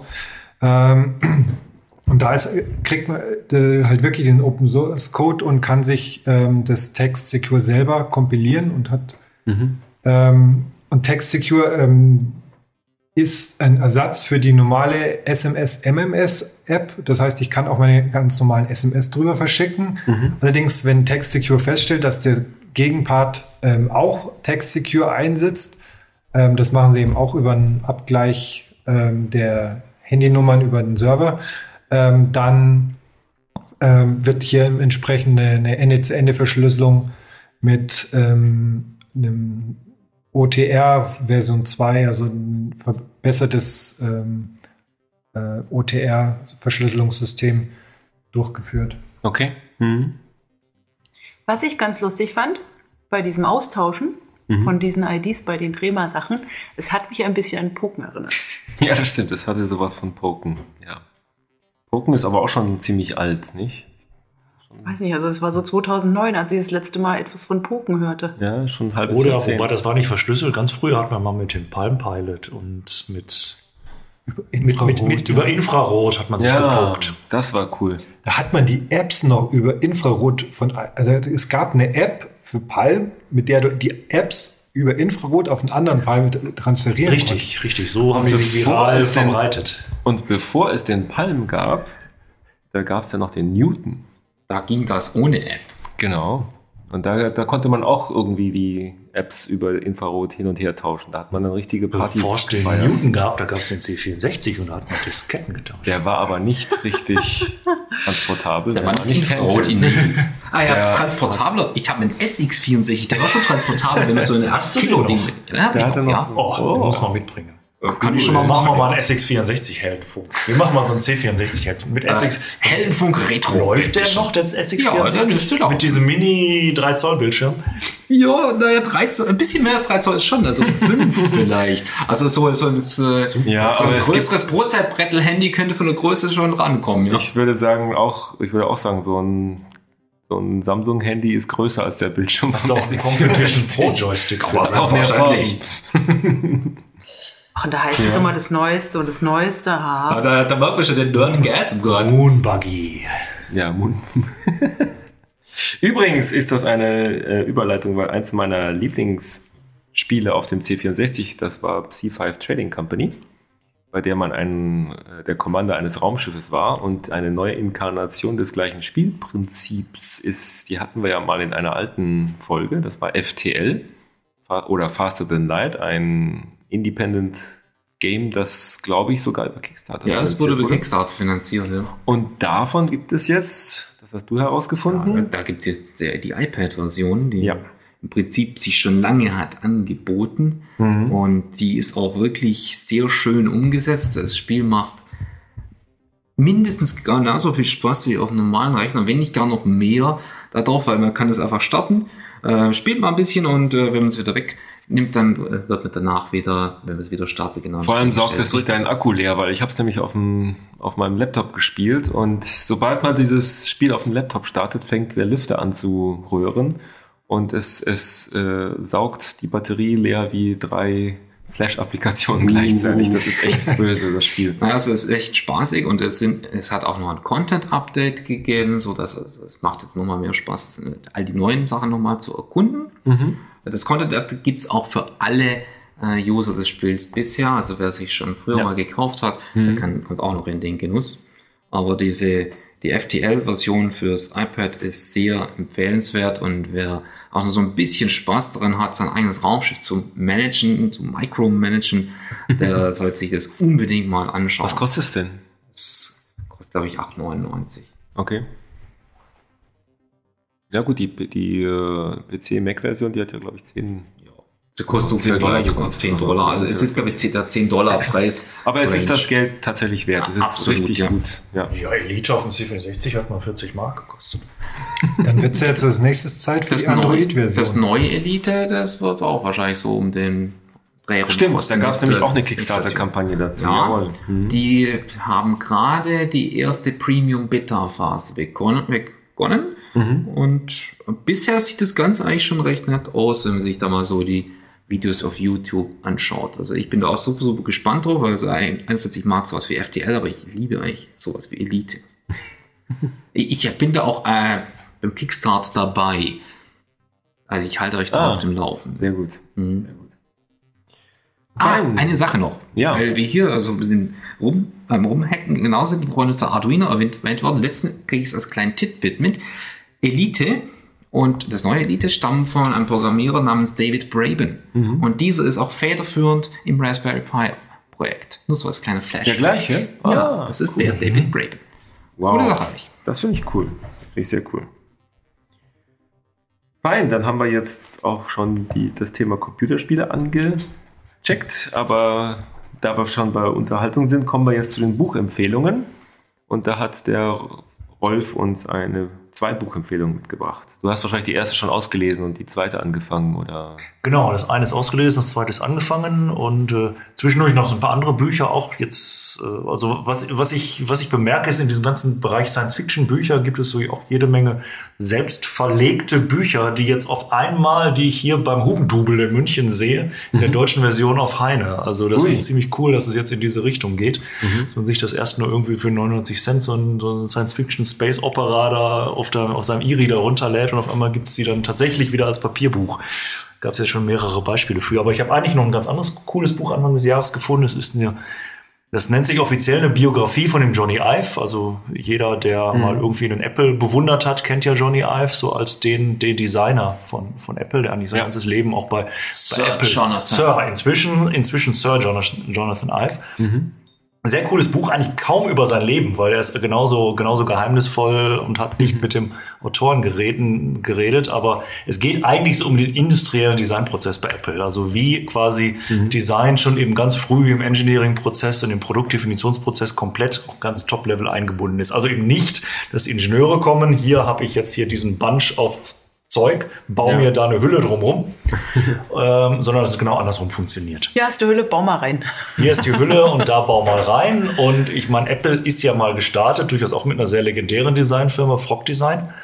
Und da kriegt man halt wirklich den Open Source Code und kann sich das Text Secure selber kompilieren und hat und Text Secure ist ein Ersatz für die normale SMS-MMS-App. Das heißt, ich kann auch meine ganz normalen SMS drüber verschicken. Allerdings, wenn Text Secure feststellt, dass der Gegenpart auch Text Secure einsetzt, das machen sie eben auch über einen Abgleich der Handynummern über den Server, dann wird hier entsprechend eine Ende-zu-Ende-Verschlüsselung mit einem OTR Version 2, also ein verbessertes OTR-Verschlüsselungssystem durchgeführt. Okay. Was ich ganz lustig fand bei diesem Austauschen von diesen IDs bei den Trema-Sachen, es hat mich ein bisschen an Poken erinnert. Ja, das stimmt, es hatte sowas von Poken. Ja. Poken ist aber auch schon ziemlich alt, nicht? Weiß nicht, also es war so 2009, als ich das letzte Mal etwas von Poken hörte. Ja, schon ein halbes Jahr. Jahrzehnt. Wobei, das war nicht verschlüsselt. Ganz früher hat man mal mit dem Palm Pilot und über Infrarot hat man sich gepokt. Das war cool. Da hat man die Apps noch über Infrarot also es gab eine App für Palm, mit der du die Apps über Infrarot auf einen anderen Palm transferieren konntest. Richtig. So haben die sich viral verbreitet. Und bevor es den Palm gab, da gab es ja noch den Newton. Da ging das ohne App. Genau. Und da konnte man auch irgendwie die Apps über Infrarot hin und her tauschen. Da hat man dann richtige Partys Bevor es den Newton gab, da gab es den C64 und da hat man Disketten getauscht. Der war aber nicht richtig transportabel. Der war nicht Infrarot. Transportabler. Ich habe einen SX64, der war schon transportabel, wenn man so eine 8 Kilo Ding. Muss man mitbringen. Kann ich schon mal machen. Machen wir mal einen SX64 Heldenfunk. Wir machen mal so einen C64 Heldenfunk. Mit SX Heldenfunk Retro. Läuft der noch, der SX64? Ja, mit diesem Mini 3 Zoll Bildschirm? Ja, naja, 3 Zoll, ein bisschen mehr als 3 Zoll ist schon, also 5 vielleicht. Also so ein größeres Brotzeitbrettel-Handy könnte von der Größe schon rankommen. Ja. Ich würde auch sagen, so ein Samsung-Handy ist größer als der Bildschirm. Das ist auch ein Competition Pro-Joystick. Ach, und da heißt es immer das Neueste und das Neueste. Da merkt man schon den Nerd Gas im Gott. Moonbuggy. Ja, Übrigens ist das eine Überleitung, weil eins meiner Lieblingsspiele auf dem C64, das war C5 Trading Company, bei der man der Commander eines Raumschiffes war und eine neue Inkarnation des gleichen Spielprinzips ist. Die hatten wir ja mal in einer alten Folge, das war FTL oder Faster Than Light, ein Independent Game, das, glaube ich, sogar über Kickstarter es wurde über Kickstarter finanziert. Ja. Und davon gibt es jetzt, das hast du herausgefunden? Ja, da gibt es jetzt die iPad-Version, die im Prinzip sich schon lange hat angeboten. Und die ist auch wirklich sehr schön umgesetzt. Das Spiel macht mindestens genauso viel Spaß wie auf einem normalen Rechner, wenn nicht gar noch mehr darauf, weil man kann das einfach starten, spielt mal ein bisschen und wenn man es wieder wegnimmt, dann wird man danach wieder, wenn man es wieder startet, genau. Vor allem saugt es nicht deinen Akku leer, weil ich habe es nämlich auf meinem Laptop gespielt und sobald man dieses Spiel auf dem Laptop startet, fängt der Lüfter an zu röhren und es saugt die Batterie leer wie 3 Flash-Applikationen gleichzeitig. Das ist echt böse, das Spiel. Also es ist echt spaßig und es hat auch noch ein Content-Update gegeben, sodass es macht jetzt nochmal mehr Spaß, all die neuen Sachen nochmal zu erkunden. Das Content-Update gibt es auch für alle User des Spiels bisher. Also wer sich schon früher mal gekauft hat, der kommt auch noch in den Genuss. Aber die FTL-Version fürs iPad ist sehr empfehlenswert und wer auch noch so ein bisschen Spaß daran hat, sein eigenes Raumschiff zu managen, zu micromanagen, der sollte sich das unbedingt mal anschauen. Was kostet es denn? Das kostet, glaube ich, 8,99. Okay. Ja gut, die PC-Mac-Version, die hat ja, glaube ich, 10... Das kostet ungefähr gleich $10. Also es ist, glaube ich, der $10-Preis. Aber es ist das Geld tatsächlich wert. Es ist absolut, richtig gut. Ja, Elite auf dem C64 hat mal 40 Mark gekostet. Dann wird es jetzt als nächstes Zeit für die Android-Version. Das neue Elite, das wird auch wahrscheinlich so um den Dreh rum. Stimmt, da gab es nämlich auch eine Kickstarter-Kampagne dazu. Ja, die haben gerade die erste Premium-Beta-Phase begonnen. Und bisher sieht das Ganze eigentlich schon recht nett aus, wenn man sich da mal so die Videos auf YouTube anschaut. Also ich bin da auch super gespannt drauf, weil einerseits ich mag sowas wie FTL, aber ich liebe eigentlich sowas wie Elite. Ich bin da auch beim Kickstart dabei. Also ich halte euch da auf dem Laufen. Sehr gut. Sehr gut. Eine Sache noch. Ja. Weil wir hier so ein bisschen rumhacken, genauso wie vorhin unser Arduino erwähnt worden. Letzten kriege ich es als kleinen Titbit mit. Elite und das neue Elite stammen von einem Programmierer namens David Braben. Und dieser ist auch federführend im Raspberry Pi Projekt. Nur so als kleiner Flash. Der gleiche? Ja, das ist der David Braben. Wow. Gute Sache eigentlich. Das finde ich cool. Das finde ich sehr cool. Fein, dann haben wir jetzt auch schon das Thema Computerspiele angecheckt, aber da wir schon bei Unterhaltung sind, kommen wir jetzt zu den Buchempfehlungen. Und da hat der Rolf uns 2 Buchempfehlungen mitgebracht. Du hast wahrscheinlich die erste schon ausgelesen und die zweite angefangen, oder? Genau, das eine ist ausgelesen, das zweite ist angefangen und zwischendurch noch so ein paar andere Bücher auch jetzt. Also was ich bemerke, ist in diesem ganzen Bereich Science-Fiction-Bücher gibt es so auch jede Menge selbst verlegte Bücher, die jetzt auf einmal, die ich hier beim Hugendubel in München sehe, in der deutschen Version auf Heine. Also das ist ziemlich cool, dass es jetzt in diese Richtung geht. Dass man sich das erst nur irgendwie für 99 Cent so ein Science-Fiction-Space-Opera da auf seinem E-Reader runterlädt und auf einmal gibt es die dann tatsächlich wieder als Papierbuch. Gab es ja schon mehrere Beispiele für. Aber ich habe eigentlich noch ein ganz anderes cooles Buch Anfang des Jahres gefunden. Das nennt sich offiziell eine Biografie von dem Johnny Ive. Also jeder, der mal irgendwie einen Apple bewundert hat, kennt ja Johnny Ive so als den Designer von Apple, der eigentlich sein ganzes Leben auch bei Apple. Inzwischen Sir Jonathan Ive. Sehr cooles Buch, eigentlich kaum über sein Leben, weil er ist genauso geheimnisvoll und hat nicht mit dem Autoren geredet, aber es geht eigentlich so um den industriellen Designprozess bei Apple, also wie quasi Design schon eben ganz früh im Engineering-Prozess und im Produktdefinitionsprozess komplett auch ganz Top-Level eingebunden ist. Also eben nicht, dass die Ingenieure kommen, hier habe ich jetzt hier diesen Bunch auf Zeug, baue mir da eine Hülle drumrum, sondern dass es genau andersrum funktioniert. Hier hast du Hülle, bau mal rein. Hier ist die Hülle und da bau mal rein. Und ich meine, Apple ist ja mal gestartet, durchaus auch mit einer sehr legendären Designfirma, Frog Design.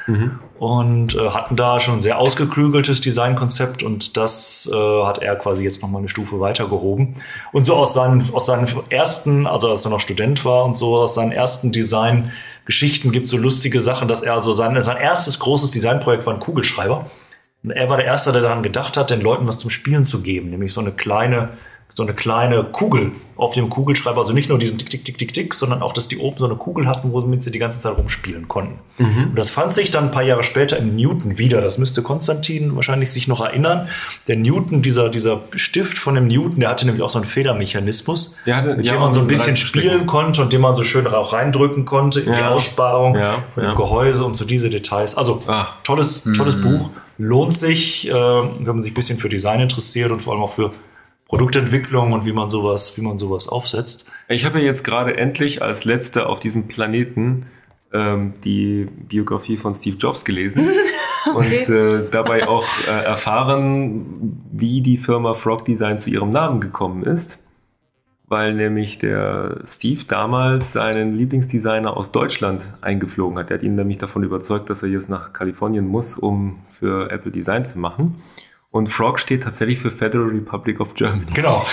und hatten da schon ein sehr ausgeklügeltes Designkonzept und das hat er quasi jetzt nochmal eine Stufe weitergehoben. Und so aus seinen ersten, also als er noch Student war und so, aus seinen ersten Designgeschichten gibt es so lustige Sachen, dass er so sein erstes großes Designprojekt war ein Kugelschreiber. Und er war der Erste, der daran gedacht hat, den Leuten was zum Spielen zu geben, nämlich so eine kleine Kugel auf dem Kugelschreiber, also nicht nur diesen Tick, Tick, Tick, Tick, Tick, sondern auch, dass die oben so eine Kugel hatten, womit sie die ganze Zeit rumspielen konnten. Und das fand sich dann ein paar Jahre später im Newton wieder. Das müsste Konstantin wahrscheinlich sich noch erinnern. Der Newton, dieser Stift von dem Newton, der hatte nämlich auch so einen Federmechanismus, mit dem man so ein bisschen spielen konnte und den man so schön auch reindrücken konnte in die Aussparung, im Gehäuse und so diese Details. Also tolles Buch. Lohnt sich, wenn man sich ein bisschen für Design interessiert und vor allem auch für Produktentwicklung und wie man sowas aufsetzt. Ich habe ja jetzt gerade endlich als Letzter auf diesem Planeten die Biografie von Steve Jobs gelesen und dabei auch erfahren, wie die Firma Frog Design zu ihrem Namen gekommen ist, weil nämlich der Steve damals seinen Lieblingsdesigner aus Deutschland eingeflogen hat. Er hat ihn nämlich davon überzeugt, dass er jetzt nach Kalifornien muss, um für Apple Design zu machen. Und Frog steht tatsächlich für Federal Republic of Germany. Genau.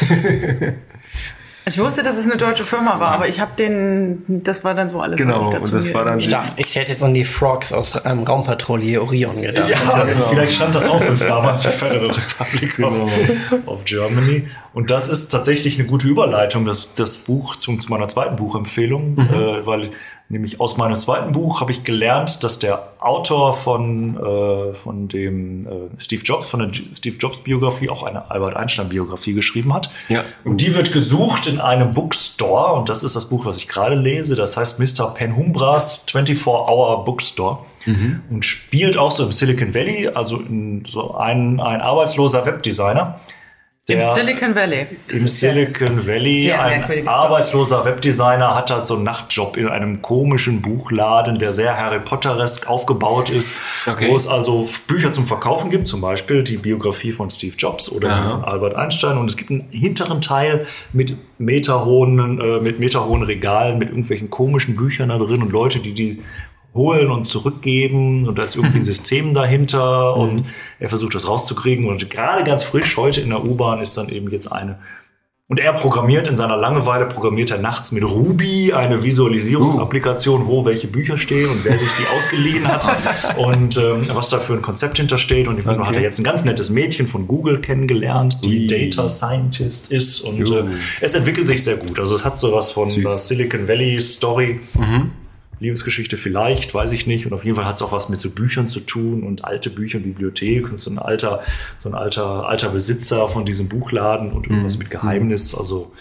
Ich wusste, dass es eine deutsche Firma war, aber ich habe das war dann so alles, was ich dazu Ich dachte, ich hätte jetzt an die Frogs aus Raumpatrouille Orion gedacht. Ja, vielleicht stand das auch damals für Federal Republic of Germany. Und das ist tatsächlich eine gute Überleitung, das Buch zu meiner zweiten Buchempfehlung, weil nämlich aus meinem zweiten Buch habe ich gelernt, dass der Autor von dem Steve Jobs, von der Steve Jobs Biografie auch eine Albert Einstein Biografie geschrieben hat. Ja. Und die wird gesucht in einem Bookstore und das ist das Buch, was ich gerade lese. Das heißt Mr. Penhumbras 24-Hour Bookstore und spielt auch so im Silicon Valley, also so ein arbeitsloser Webdesigner. Im Silicon Valley. Im Silicon Valley. Ein arbeitsloser Webdesigner hat halt so einen Nachtjob in einem komischen Buchladen, der sehr Harry Potteresk aufgebaut ist, wo es also Bücher zum Verkaufen gibt, zum Beispiel die Biografie von Steve Jobs oder die von Albert Einstein. Und es gibt einen hinteren Teil mit meterhohen Regalen mit irgendwelchen komischen Büchern da drin und Leute, die holen und zurückgeben und da ist irgendwie ein System dahinter und er versucht das rauszukriegen und gerade ganz frisch heute in der U-Bahn ist dann eben jetzt eine und er in seiner Langeweile programmiert er nachts mit Ruby eine Visualisierungsapplikation, wo welche Bücher stehen und wer sich die ausgeliehen hat und was da für ein Konzept hintersteht und hat er jetzt ein ganz nettes Mädchen von Google kennengelernt, die Data Scientist ist und es entwickelt sich sehr gut, also es hat sowas von der Silicon Valley Story. Lebensgeschichte vielleicht, weiß ich nicht. Und auf jeden Fall hat es auch was mit so Büchern zu tun und alte Bücher, Bibliothek und so ein alter Besitzer von diesem Buchladen und irgendwas mit Geheimnis. Also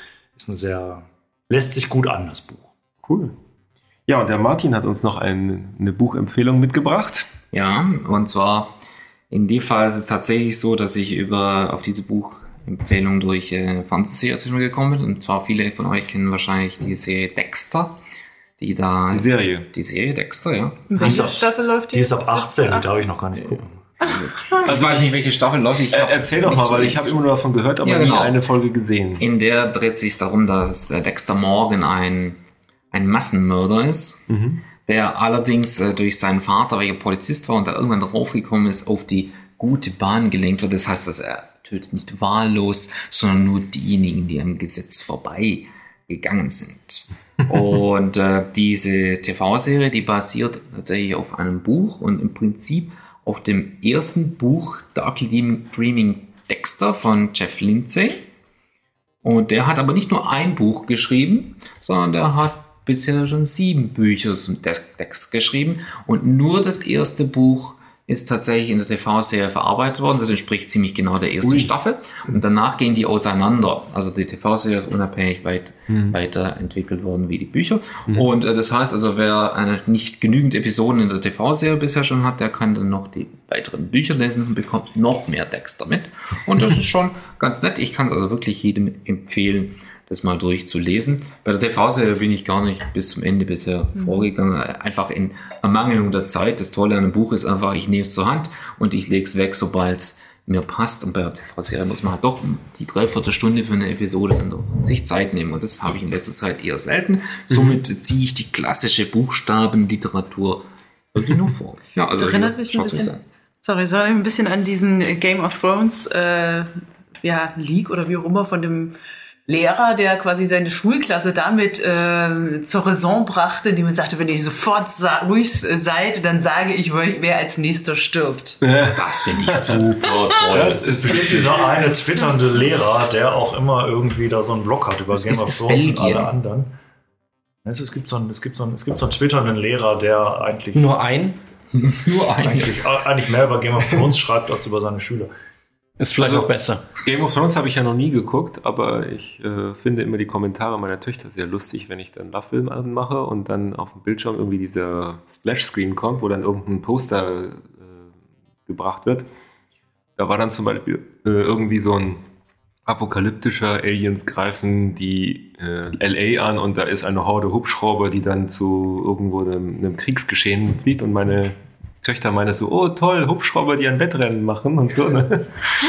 lässt sich gut an, das Buch. Cool. Ja, und der Martin hat uns noch eine Buchempfehlung mitgebracht. Ja, und zwar in dem Fall ist es tatsächlich so, dass ich auf diese Buchempfehlung durch Fernsehserie gekommen bin. Und zwar viele von euch kennen wahrscheinlich die Serie Dexter. Die Serie Dexter, ja. Welche Staffel läuft die? Die ist ab 18, die darf ich noch gar nicht gucken. Ich weiß nicht, welche Staffel läuft. Erzähl doch mal, weil ich habe immer nur davon gehört, aber nie eine Folge gesehen. In der dreht es sich darum, dass Dexter Morgan ein Massenmörder ist, der allerdings durch seinen Vater, welcher Polizist war und der irgendwann draufgekommen ist, auf die gute Bahn gelenkt wird. Das heißt, dass er tötet nicht wahllos, sondern nur diejenigen, die am Gesetz vorbei gegangen sind. Und diese TV-Serie, die basiert tatsächlich auf einem Buch und im Prinzip auf dem ersten Buch Darkly Dreaming Dexter von Jeff Lindsay. Und der hat aber nicht nur ein Buch geschrieben, sondern der hat bisher schon 7 Bücher zum Dexter geschrieben. Und nur das erste Buch ist tatsächlich in der TV-Serie verarbeitet worden. Das entspricht ziemlich genau der ersten Staffel. Und danach gehen die auseinander. Also die TV-Serie ist unabhängig weiterentwickelt worden wie die Bücher. Und das heißt also, wer nicht genügend Episoden in der TV-Serie bisher schon hat, der kann dann noch die weiteren Bücher lesen und bekommt noch mehr Dexter mit. Und das ist schon ganz nett. Ich kann es also wirklich jedem empfehlen, das mal durchzulesen. Bei der TV-Serie bin ich gar nicht bis zum Ende bisher vorgegangen. Einfach in Ermangelung der Zeit. Das Tolle an einem Buch ist einfach, ich nehme es zur Hand und ich lege es weg, sobald es mir passt. Und bei der TV-Serie muss man halt doch die 3/4 Stunde für eine Episode dann doch sich Zeit nehmen. Und das habe ich in letzter Zeit eher selten. Somit ziehe ich die klassische Buchstabenliteratur Wirklich nur vor. Ja, also das erinnert mich ein bisschen an diesen Game of Thrones Leak oder wie auch immer von dem Lehrer, der quasi seine Schulklasse damit zur Raison brachte, indem er sagte, wenn ihr sofort ruhig seid, dann sage ich euch, wer als nächster stirbt. Das finde ich super toll. Das ist bestimmt dieser eine twitternde Lehrer, der auch immer irgendwie da so einen Blog hat über Game of Thrones und alle anderen. Es gibt so einen twitternden Lehrer, der eigentlich... Nur einen? Eigentlich mehr über Game of Thrones schreibt, als über seine Schüler. Ist vielleicht auch besser. Game of Thrones habe ich ja noch nie geguckt, aber ich finde immer die Kommentare meiner Töchter sehr lustig, wenn ich dann Love-Film anmache und dann auf dem Bildschirm irgendwie dieser Splash-Screen kommt, wo dann irgendein Poster gebracht wird. Da war dann zum Beispiel irgendwie so ein apokalyptischer Aliens greifen die LA an und da ist eine Horde Hubschrauber, die dann zu irgendwo einem Kriegsgeschehen fliegt und meine Töchter meinen so, oh toll, Hubschrauber, die ein Wettrennen machen und so. Ne?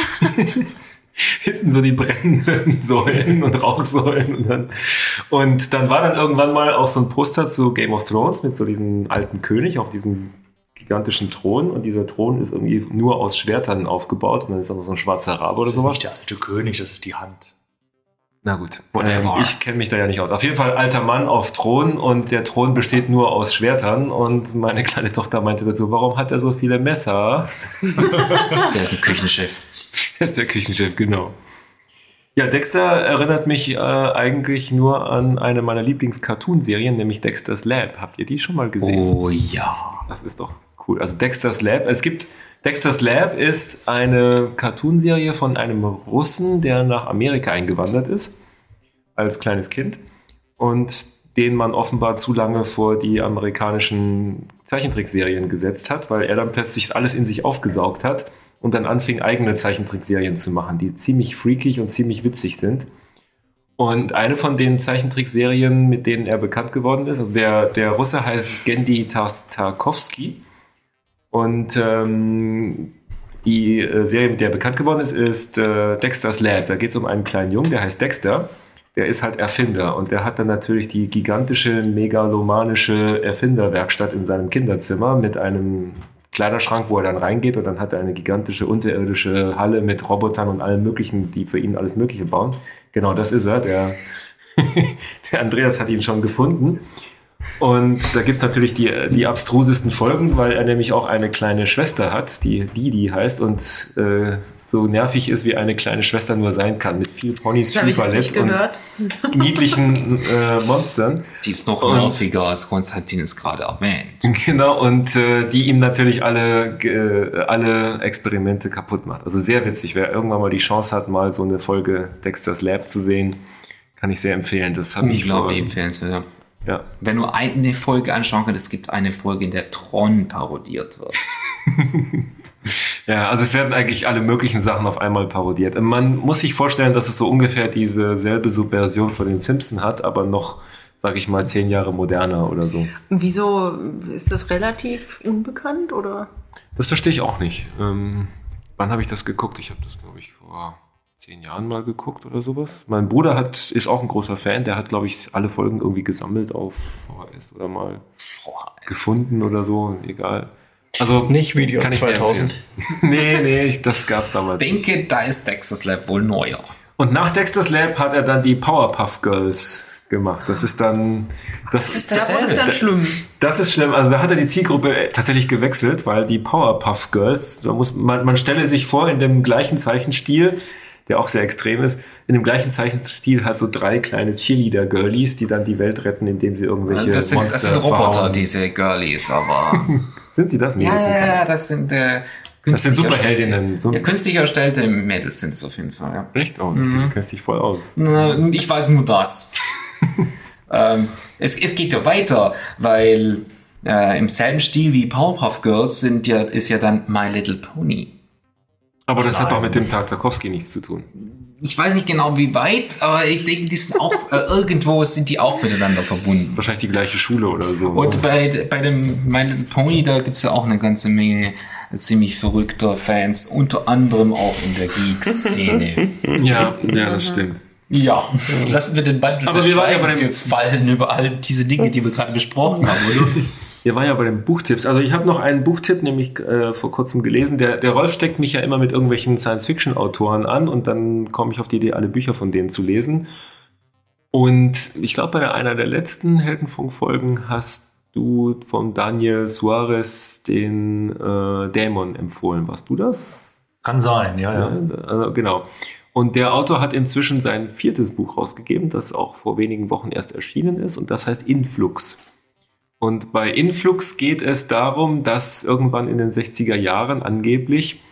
Hinten so die brennenden Säulen und Rauchsäulen. Und dann war dann irgendwann mal auch so ein Poster zu Game of Thrones mit so diesem alten König auf diesem gigantischen Thron. Und dieser Thron ist irgendwie nur aus Schwertern aufgebaut. Und dann ist da noch so ein schwarzer Rabe oder sowas. Das ist nicht der alte König, das ist die Hand. Na gut, ich kenne mich da ja nicht aus. Auf jeden Fall alter Mann auf Thron und der Thron besteht nur aus Schwertern und meine kleine Tochter meinte dazu, warum hat er so viele Messer? Der ist ein Küchenchef. Der ist der Küchenchef, genau. Ja, Dexter erinnert mich eigentlich nur an eine meiner Lieblings-Cartoon-Serien, nämlich Dexter's Lab. Habt ihr die schon mal gesehen? Oh ja. Das ist doch cool. Also Dexter's Lab. Dexter's Lab ist eine Cartoonserie von einem Russen, der nach Amerika eingewandert ist, als kleines Kind. Und den man offenbar zu lange vor die amerikanischen Zeichentrickserien gesetzt hat, weil er dann plötzlich alles in sich aufgesaugt hat und dann anfing, eigene Zeichentrickserien zu machen, die ziemlich freakig und ziemlich witzig sind. Und eine von den Zeichentrickserien, mit denen er bekannt geworden ist, also der Russe heißt Genndy Tartakovsky. Und die Serie, mit der er bekannt geworden ist, ist Dexter's Lab. Da geht es um einen kleinen Jungen, der heißt Dexter. Der ist halt Erfinder und der hat dann natürlich die gigantische, megalomanische Erfinderwerkstatt in seinem Kinderzimmer mit einem Kleiderschrank, wo er dann reingeht und dann hat er eine gigantische unterirdische Halle mit Robotern und allem Möglichen, die für ihn alles Mögliche bauen. Genau, das ist er. Der Andreas hat ihn schon gefunden. Und da gibt es natürlich die abstrusesten Folgen, weil er nämlich auch eine kleine Schwester hat, die Didi heißt und so nervig ist, wie eine kleine Schwester nur sein kann, mit viel Ponys, viel Ballett und niedlichen Monstern. Die ist noch nerviger, als Konstantin es gerade erwähnt. Genau, und die ihm natürlich alle Experimente kaputt macht. Also sehr witzig. Wer irgendwann mal die Chance hat, mal so eine Folge Dexter's Lab zu sehen, kann ich sehr empfehlen. Das habe ich empfehlenswert. Ja. Wenn nur eine Folge anschauen kann, es gibt eine Folge, in der Tron parodiert wird. Ja, also es werden eigentlich alle möglichen Sachen auf einmal parodiert. Man muss sich vorstellen, dass es so ungefähr diese selbe Subversion von den Simpsons hat, aber noch, sage ich mal, 10 Jahre moderner oder so. Und wieso ist das relativ unbekannt, oder? Das verstehe ich auch nicht. Wann habe ich das geguckt? Ich habe das, glaube ich, vor 10 Jahren mal geguckt oder sowas. Mein Bruder ist auch ein großer Fan, der hat, glaube ich, alle Folgen irgendwie gesammelt auf VHS oder mal gefunden oder so, egal. Also nicht Video 2000. Nee, das gab's damals. Ich denke, da ist Dexter's Lab wohl neuer. Und nach Dexter's Lab hat er dann die Powerpuff Girls gemacht. Das ist dann... Das ist dann schlimm. Das ist schlimm. Also da hat er die Zielgruppe tatsächlich gewechselt, weil die Powerpuff Girls, man stelle sich vor, in dem gleichen Zeichenstil, der auch sehr extrem ist, in dem gleichen Zeichenstil halt so 3 kleine Cheerleader-Girlies, die dann die Welt retten, indem sie irgendwelche Monster das sind Roboter, verhauen. Diese Girlies, aber... Sind sie das? Nee, das sind Superheldinnen. Künstlich erstellte Mädels sind es auf jeden Fall. Ja. Echt? Oh, das sieht künstlich voll aus. Ich weiß nur das. Es geht ja weiter, weil im selben Stil wie Powerpuff Girls ist ja dann My Little Pony. Aber das hat doch mit dem Tartakovsky nichts zu tun. Ich weiß nicht genau, wie weit, aber ich denke, die sind auch irgendwo sind die auch miteinander verbunden. Wahrscheinlich die gleiche Schule oder so. Und bei dem My Little Pony, da gibt es ja auch eine ganze Menge ziemlich verrückter Fans, unter anderem auch in der Geek-Szene. Ja, das stimmt. Ja, lassen wir den Mantel des Schweigens jetzt fallen über all diese Dinge, die wir gerade besprochen haben, oder? Wir waren ja bei den Buchtipps. Also ich habe noch einen Buchtipp, nämlich vor kurzem gelesen. Der Rolf steckt mich ja immer mit irgendwelchen Science-Fiction-Autoren an und dann komme ich auf die Idee, alle Bücher von denen zu lesen. Und ich glaube, bei einer der letzten Heldenfunk-Folgen hast du von Daniel Suarez den Dämon empfohlen. Warst du das? Kann sein, ja. Also, genau. Und der Autor hat inzwischen sein 4. Buch rausgegeben, das auch vor wenigen Wochen erst erschienen ist, und das heißt Influx. Und bei Influx geht es darum, dass irgendwann in den 60er Jahren angeblich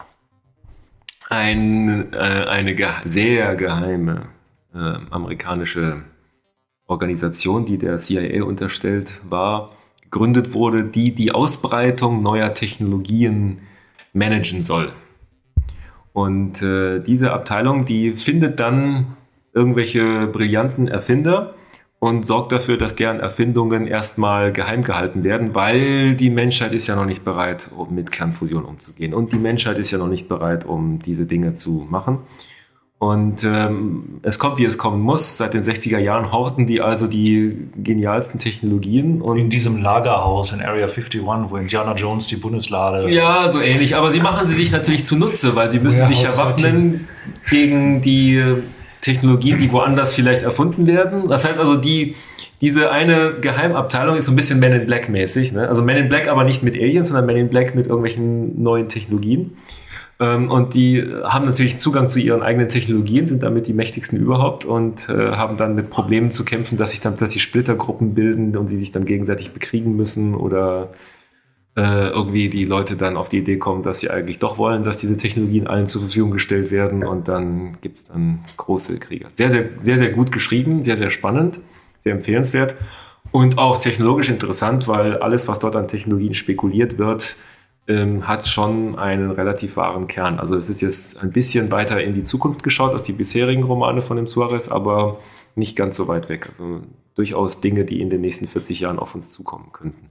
eine sehr geheime amerikanische Organisation, die der CIA unterstellt war, gegründet wurde, die Ausbreitung neuer Technologien managen soll. Und diese Abteilung, die findet dann irgendwelche brillanten Erfinder und sorgt dafür, dass deren Erfindungen erstmal geheim gehalten werden, weil die Menschheit ist ja noch nicht bereit, um mit Kernfusion umzugehen. Und die Menschheit ist ja noch nicht bereit, um diese Dinge zu machen. Und es kommt, wie es kommen muss. Seit den 60er Jahren horten die also die genialsten Technologien. Und in diesem Lagerhaus in Area 51, wo Indiana Jones die Bundeslade... Ja, so ähnlich. Aber sie machen sie sich natürlich zunutze, weil sie müssen sich ja wappnen gegen die Technologien, die woanders vielleicht erfunden werden. Das heißt also, diese eine Geheimabteilung ist so ein bisschen Men in Black mäßig. Ne? Also Men in Black aber nicht mit Aliens, sondern Men in Black mit irgendwelchen neuen Technologien. Und die haben natürlich Zugang zu ihren eigenen Technologien, sind damit die mächtigsten überhaupt und haben dann mit Problemen zu kämpfen, dass sich dann plötzlich Splittergruppen bilden und die sich dann gegenseitig bekriegen müssen oder irgendwie die Leute dann auf die Idee kommen, dass sie eigentlich doch wollen, dass diese Technologien allen zur Verfügung gestellt werden, und dann gibt es dann große Kriege. Sehr, sehr, sehr, sehr gut geschrieben, sehr, sehr spannend, sehr empfehlenswert und auch technologisch interessant, weil alles, was dort an Technologien spekuliert wird, hat schon einen relativ wahren Kern. Also es ist jetzt ein bisschen weiter in die Zukunft geschaut als die bisherigen Romane von dem Suarez, aber nicht ganz so weit weg. Also durchaus Dinge, die in den nächsten 40 Jahren auf uns zukommen könnten.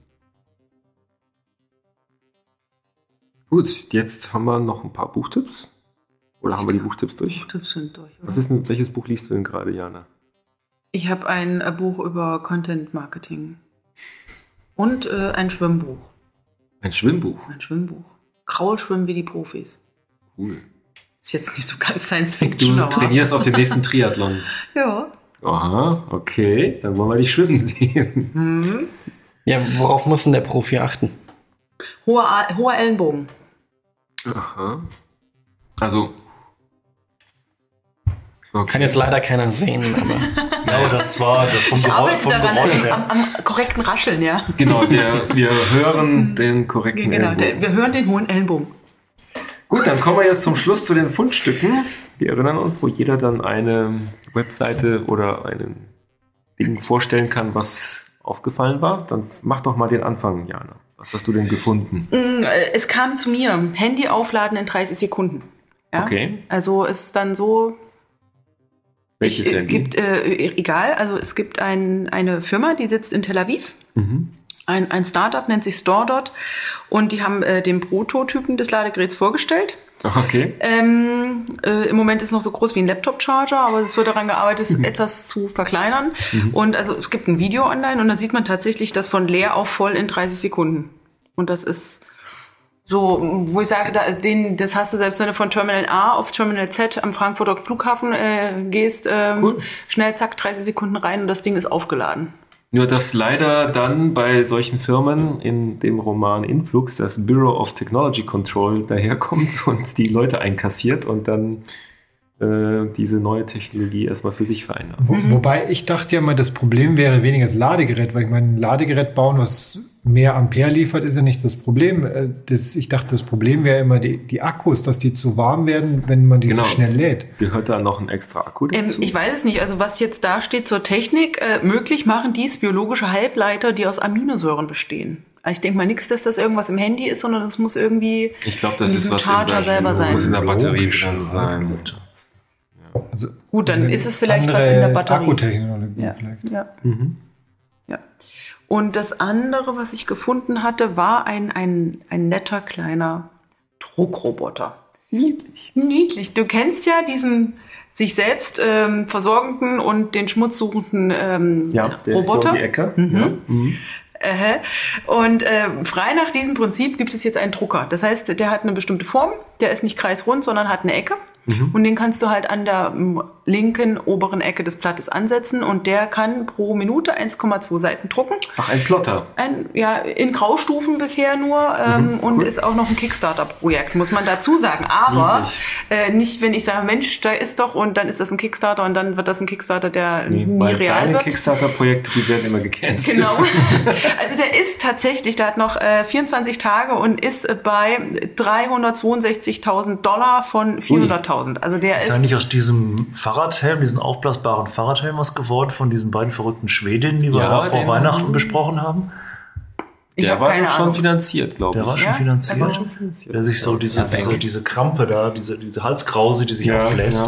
Gut, jetzt haben wir noch ein paar Buchtipps. Oder haben wir die Buchtipps durch? Buchtipps sind durch. Oder? Welches Buch liest du denn gerade, Jana? Ich habe ein Buch über Content Marketing und ein Schwimmbuch. Ein Schwimmbuch? Ein Schwimmbuch. Kraul schwimmen wie die Profis. Cool. Ist jetzt nicht so ganz Science Fiction, Du trainierst auf dem nächsten Triathlon. Ja. Aha, okay. Dann wollen wir dich schwimmen sehen. Mhm. Ja, worauf muss denn der Profi achten? Hoher Ellenbogen. Aha. Also. Okay. Kann jetzt leider keiner sehen, aber. Ja, das war das vom Ich arbeite daran, Geräusch. am korrekten Rascheln, ja. Genau, wir hören den korrekten Ellenbogen. Wir hören den hohen Ellenbogen. Gut, dann kommen wir jetzt zum Schluss zu den Fundstücken. Wir erinnern uns, wo jeder dann eine Webseite oder ein Ding vorstellen kann, was aufgefallen war. Dann mach doch mal den Anfang, Jana. Was hast du denn gefunden? Es kam zu mir, Handy aufladen in 30 Sekunden. Ja? Okay. Also ist dann so... Welches Handy? Egal, also es gibt eine Firma, die sitzt in Tel Aviv. Mhm. Ein Startup nennt sich StoreDot und die haben den Prototypen des Ladegeräts vorgestellt. Okay. Im Moment ist es noch so groß wie ein Laptop-Charger, aber es wird daran gearbeitet, es etwas zu verkleinern. Mhm. Und also es gibt ein Video online und da sieht man tatsächlich das von leer auf voll in 30 Sekunden. Und das ist so, wo ich sage, das hast du selbst, wenn du von Terminal A auf Terminal Z am Frankfurter Flughafen gehst, cool. Schnell, zack, 30 Sekunden rein und das Ding ist aufgeladen. Nur, dass leider dann bei solchen Firmen in dem Roman Influx das Bureau of Technology Control daherkommt und die Leute einkassiert und dann diese neue Technologie erstmal für sich vereinnahmt. Wobei ich dachte ja mal, das Problem wäre weniger das Ladegerät, weil ich meine, ein Ladegerät bauen, was mehr Ampere liefert, ist ja nicht das Problem. Ich dachte, das Problem wäre immer die Akkus, dass die zu warm werden, wenn man die zu schnell lädt. Gehört da noch ein extra Akku dazu? Ich weiß es nicht. Also was jetzt da steht zur Technik, möglich machen dies biologische Halbleiter, die aus Aminosäuren bestehen. Also ich denke mal nichts, dass das irgendwas im Handy ist, sondern das muss irgendwie ich glaube, das ist was Charger selber sein. Das muss in der Batterie drin sein. Also gut, dann ist es vielleicht was in der Batterie. Akkutechnologie vielleicht. Ja. Mhm. Ja. Und das andere, was ich gefunden hatte, war ein netter kleiner Druckroboter. Niedlich. Niedlich. Du kennst ja diesen sich selbst versorgenden und den schmutzsuchenden der Roboter. ist so um die Ecke. Mhm. Ja. Mhm. Und frei nach diesem Prinzip gibt es jetzt einen Drucker. Das heißt, der hat eine bestimmte Form, der ist nicht kreisrund, sondern hat eine Ecke. Und den kannst du halt an der linken oberen Ecke des Blattes ansetzen und der kann pro Minute 1,2 Seiten drucken. Ach, ein Plotter. In Graustufen bisher nur und ist auch noch ein Kickstarter-Projekt, muss man dazu sagen. Aber nicht, wenn ich sage, Mensch, da ist doch und dann ist das ein Kickstarter und dann wird das ein Kickstarter, der nie real deine wird. Kickstarter-Projekte, die werden immer gecancelt. Genau. Also der ist tatsächlich, der hat noch 24 Tage und ist bei $362.000 von 400.000. Also der ist eigentlich aus diesem Fahrradhelm, diesen aufblasbaren Fahrradhelm was geworden von diesen beiden verrückten Schwedinnen, die wir vor Weihnachten besprochen haben? Der war schon finanziert, glaube ich. Der war schon finanziert. Der sich so diese Krampe da, diese Halskrause, die sich aufbläst.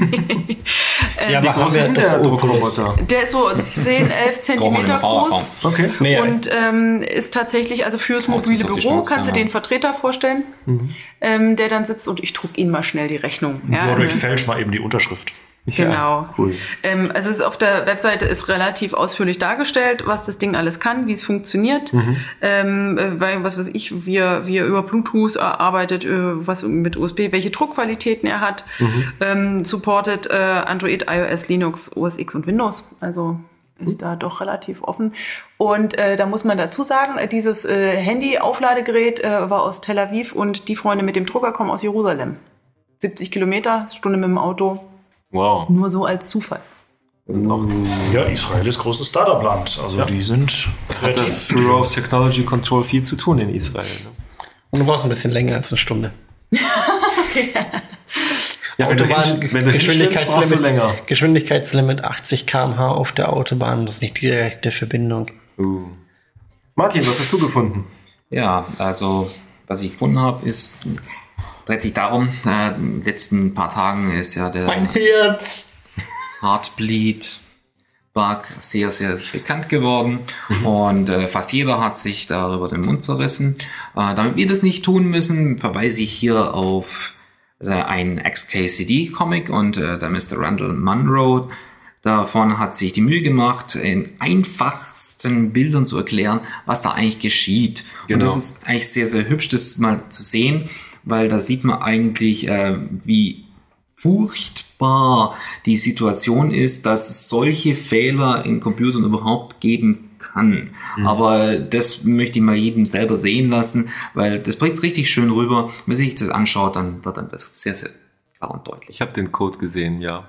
Ja, wie groß ist denn der Druckroboter? Der ist so 10, 11 Zentimeter groß. Okay. Und ist tatsächlich, also fürs mobile Büro, kannst du den Vertreter vorstellen, der dann sitzt und ich druck Ihnen mal schnell die Rechnung. Oder ich fälsche mal eben die Unterschrift. Genau. Ja, cool. Also es ist auf der Webseite ist relativ ausführlich dargestellt, was das Ding alles kann, wie es funktioniert. Weil, was weiß ich, wie er über Bluetooth arbeitet, was mit USB, welche Druckqualitäten er hat. Supportet Android, iOS, Linux, OS X und Windows. Also ist da doch relativ offen. Und da muss man dazu sagen, dieses Handy-Aufladegerät war aus Tel Aviv und die Freunde mit dem Drucker kommen aus Jerusalem. 70 Kilometer, Stunde mit dem Auto. Wow. Nur so als Zufall. Ja, Israel ist großes Startup-Land. Also die sind hat das Bureau of Technology Control viel zu tun in Israel. Ne? Und du brauchst ein bisschen länger als eine Stunde. Okay. Ja, wenn du Geschwindigkeitslimit, länger. Geschwindigkeitslimit 80 km/h auf der Autobahn, das ist nicht die direkte Verbindung. Martin, was hast du gefunden? Ja, also was ich gefunden habe, dreht sich darum, in den letzten paar Tagen ist ja der Mein Herz! Heartbleed-Bug sehr, sehr bekannt geworden und fast jeder hat sich darüber den Mund zerrissen. Damit wir das nicht tun müssen, verweise ich hier auf ein XKCD-Comic und der Mr. Randall Munroe davon hat sich die Mühe gemacht, in einfachsten Bildern zu erklären, was da eigentlich geschieht. Genau. Und das ist eigentlich sehr, sehr hübsch, das mal zu sehen, weil da sieht man eigentlich, wie furchtbar die Situation ist, dass es solche Fehler in Computern überhaupt geben kann. Aber das möchte ich mal jedem selber sehen lassen, weil das bringt es richtig schön rüber. Wenn man sich das anschaut, dann wird dann das sehr, sehr klar und deutlich. Ich habe den Code gesehen, ja.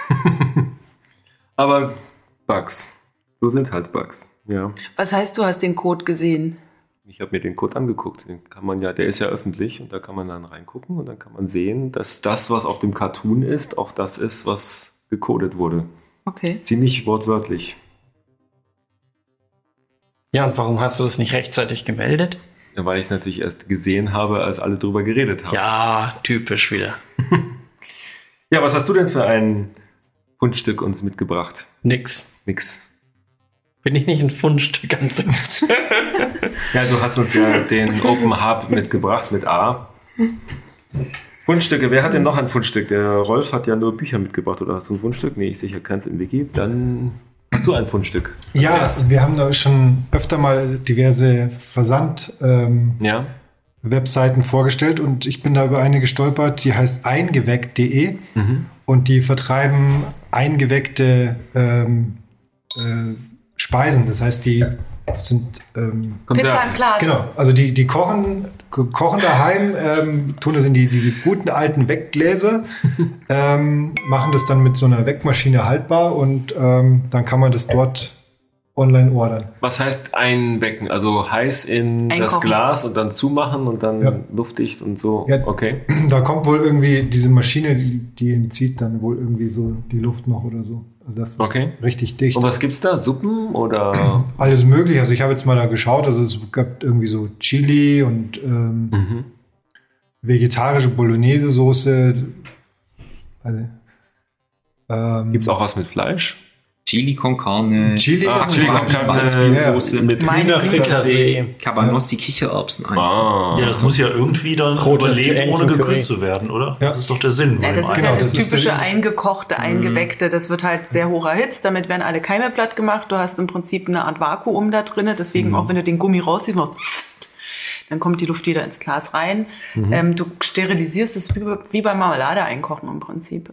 Aber Bugs. So sind halt Bugs. Ja. Was heißt, du hast den Code gesehen? Ich habe mir den Code angeguckt. Den kann man der ist ja öffentlich und da kann man dann reingucken und dann kann man sehen, dass das, was auf dem Cartoon ist, auch das ist, was gecodet wurde. Okay. Ziemlich wortwörtlich. Ja, und warum hast du das nicht rechtzeitig gemeldet? Ja, weil ich es natürlich erst gesehen habe, als alle drüber geredet haben. Ja, typisch wieder. Ja, was hast du denn für ein Fundstück uns mitgebracht? Nix. Bin ich nicht ein Fundstück ganz? Ja, du hast uns ja den Open Hub mitgebracht mit A. Fundstücke, wer hat denn noch ein Fundstück? Der Rolf hat ja nur Bücher mitgebracht, oder hast du ein Fundstück? Nee, ich sicher keins im Wiki. Dann hast du ein Fundstück. Ja, wir haben da schon öfter mal diverse Webseiten vorgestellt und ich bin da über eine gestolpert, die heißt eingeweckt.de und die vertreiben eingeweckte Speisen. Das heißt, die sind Pizza im Glas. Genau, also die kochen daheim, tun das in diese guten alten Weggläser, machen das dann mit so einer Weckmaschine haltbar und dann kann man das dort online ordern. Was heißt einwecken? Also heiß in das Glas und dann zumachen und dann luftdicht und so? Ja, okay. Da kommt wohl irgendwie diese Maschine, die entzieht dann wohl irgendwie so die Luft noch oder so. Also das ist richtig dicht. Und was gibt's da? Suppen oder? Alles mögliche. Also ich habe jetzt mal da geschaut. Also es gab irgendwie so Chili und vegetarische Bolognese-Soße. Also, gibt's auch was mit Fleisch? Chili con Carne, Chili con Carne, Zwiebelsoße mit Frikassee, Cabanossi Kichererbsen ein. Ja, das muss ja irgendwie dann überleben, ohne gekühlt zu werden, oder? Ja. Das ist doch der Sinn. Ja, das ist ja das typische eingekochte, eingeweckte. Das wird halt sehr hoch erhitzt. Damit werden alle Keime platt gemacht. Du hast im Prinzip eine Art Vakuum da drin. Deswegen auch, wenn du den Gummi rausziehst, dann kommt die Luft wieder ins Glas rein. Du sterilisierst es wie beim Marmelade einkochen im Prinzip.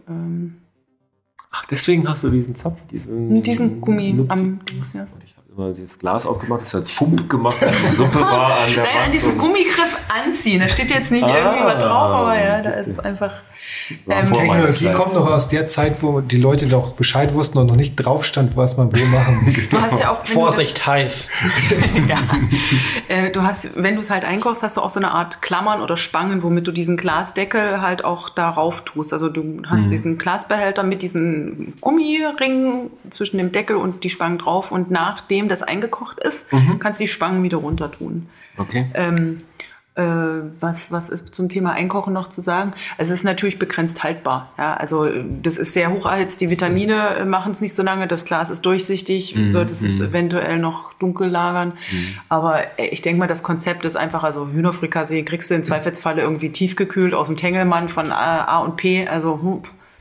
Ach, deswegen hast du diesen Zapf, diesen Gummi am Dings, ja. Und ich habe immer dieses Glas aufgemacht, das hat Fump gemacht, und die Suppe war an der Wand. Nein, an diesen Gummigriff anziehen. Da steht jetzt nicht irgendwie was drauf, aber ja, da ist einfach... Technologie kommt noch aus der Zeit, wo die Leute doch Bescheid wussten und noch nicht drauf stand, was man wo machen muss. Du hast ja auch, Vorsicht, heiß. Ja. Du hast, wenn du es halt einkochst, hast du auch so eine Art Klammern oder Spangen, womit du diesen Glasdeckel halt auch darauf tust. Also du hast diesen Glasbehälter mit diesen Gummiringen zwischen dem Deckel und die Spangen drauf, und nachdem das eingekocht ist, kannst du die Spangen wieder runter tun. Okay. Was ist zum Thema Einkochen noch zu sagen? Also es ist natürlich begrenzt haltbar. Ja, also das ist sehr hoch erhitzt. Die Vitamine machen es nicht so lange. Das Glas ist durchsichtig. Du solltest es eventuell noch dunkel lagern. Aber ich denke mal, das Konzept ist einfach, also Hühnerfrikassee kriegst du im Zweifelsfalle irgendwie tiefgekühlt aus dem Tengelmann von A und P. Also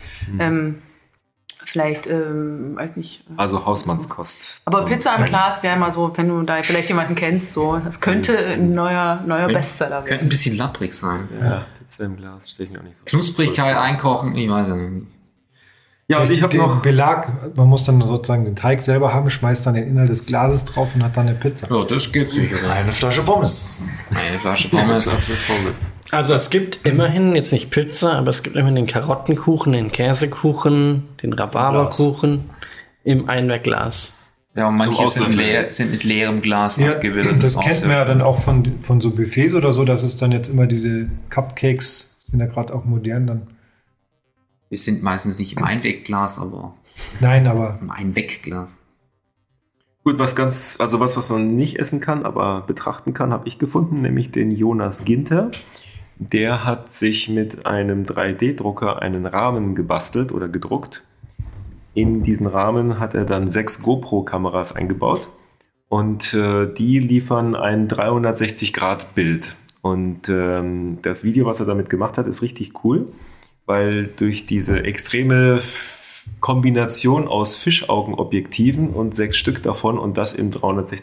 vielleicht, weiß nicht. Also Hausmannskost. Aber Pizza im Glas wäre mal so, wenn du da vielleicht jemanden kennst, so, das könnte ein neuer Bestseller werden. Könnte ein bisschen lapprig sein. Ja, Pizza im Glas stehe ich mir auch nicht so. Knusprigkeit einkochen, ich weiß ja nicht. Ja, und ich habe noch Belag, man muss dann sozusagen den Teig selber haben, schmeißt dann den Inhalt des Glases drauf und hat dann eine Pizza. Ja, das geht sicher. Eine Flasche Pommes. Eine Flasche Pommes. Also es gibt immerhin, jetzt nicht Pizza, aber es gibt immerhin den Karottenkuchen, den Käsekuchen, den Rhabarberkuchen im Einwegglas. Ja, und manche sind mit leerem Glas abgebildet. Das kennt man ja dann auch von so Buffets oder so, dass es dann jetzt immer diese Cupcakes, sind ja gerade auch modern dann. Die sind meistens nicht im Einwegglas, aber im Einwegglas. Gut, was man nicht essen kann, aber betrachten kann, habe ich gefunden, nämlich den Jonas Ginter. Der hat sich mit einem 3D-Drucker einen Rahmen gebastelt oder gedruckt. In diesen Rahmen hat er dann 6 GoPro-Kameras eingebaut und die liefern ein 360-Grad-Bild. Und das Video, was er damit gemacht hat, ist richtig cool, weil durch diese extreme Kombination aus Fischaugenobjektiven und 6 Stück davon und das im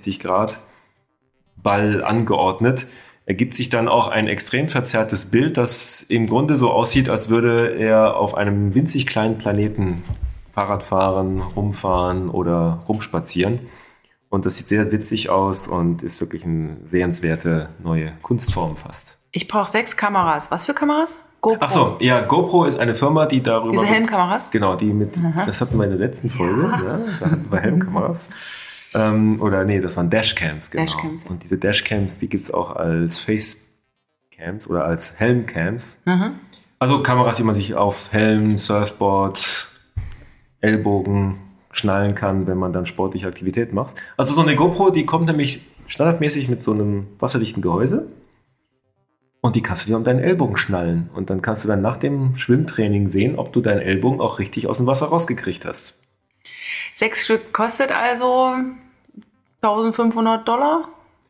360-Grad-Ball angeordnet, ergibt sich dann auch ein extrem verzerrtes Bild, das im Grunde so aussieht, als würde er auf einem winzig kleinen Planeten Fahrrad fahren, rumfahren oder rumspazieren. Und das sieht sehr witzig aus und ist wirklich eine sehenswerte neue Kunstform fast. Ich brauche 6 Kameras. Was für Kameras? GoPro. Ach so, ja, GoPro ist eine Firma, die darüber... Diese Helmkameras? Genau, die mit... Das hatten wir in der letzten Folge, ja, da hatten wir Helmkameras. Das waren Dashcams, genau. Dashcams, ja. Und diese Dashcams, die gibt es auch als Facecams oder als Helmcams. Also Kameras, die man sich auf Helm, Surfboard, Ellbogen schnallen kann, wenn man dann sportliche Aktivität macht. Also so eine GoPro, die kommt nämlich standardmäßig mit so einem wasserdichten Gehäuse. Und die kannst du dir um deinen Ellbogen schnallen. Und dann kannst du dann nach dem Schwimmtraining sehen, ob du deinen Ellbogen auch richtig aus dem Wasser rausgekriegt hast. 6 Stück kostet also $1.500?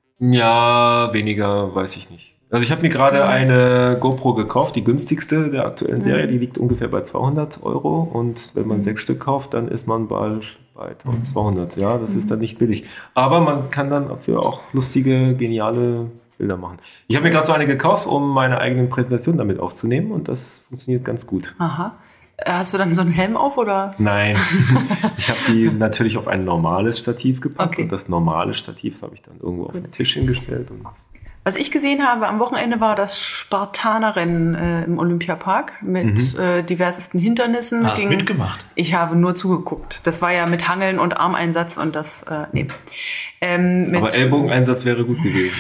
Ja, weniger, weiß ich nicht. Also ich habe mir gerade eine GoPro gekauft, die günstigste der aktuellen Serie. Die liegt ungefähr bei 200 €. Und wenn man 6 Stück kauft, dann ist man bald bei 1200. Ja, das ist dann nicht billig. Aber man kann dann dafür auch lustige, geniale Bilder machen. Ich habe mir gerade so eine gekauft, um meine eigenen Präsentationen damit aufzunehmen und das funktioniert ganz gut. Aha. Hast du dann so einen Helm auf, oder? Nein. Ich habe die natürlich auf ein normales Stativ gepackt und das normale Stativ habe ich dann irgendwo auf den Tisch hingestellt. Und was ich gesehen habe am Wochenende war das Spartanerrennen im Olympiapark mit diversesten Hindernissen. Hast du mitgemacht? Ich habe nur zugeguckt. Das war ja mit Hangeln und Armeinsatz und das, aber Ellbogeneinsatz wäre gut gewesen.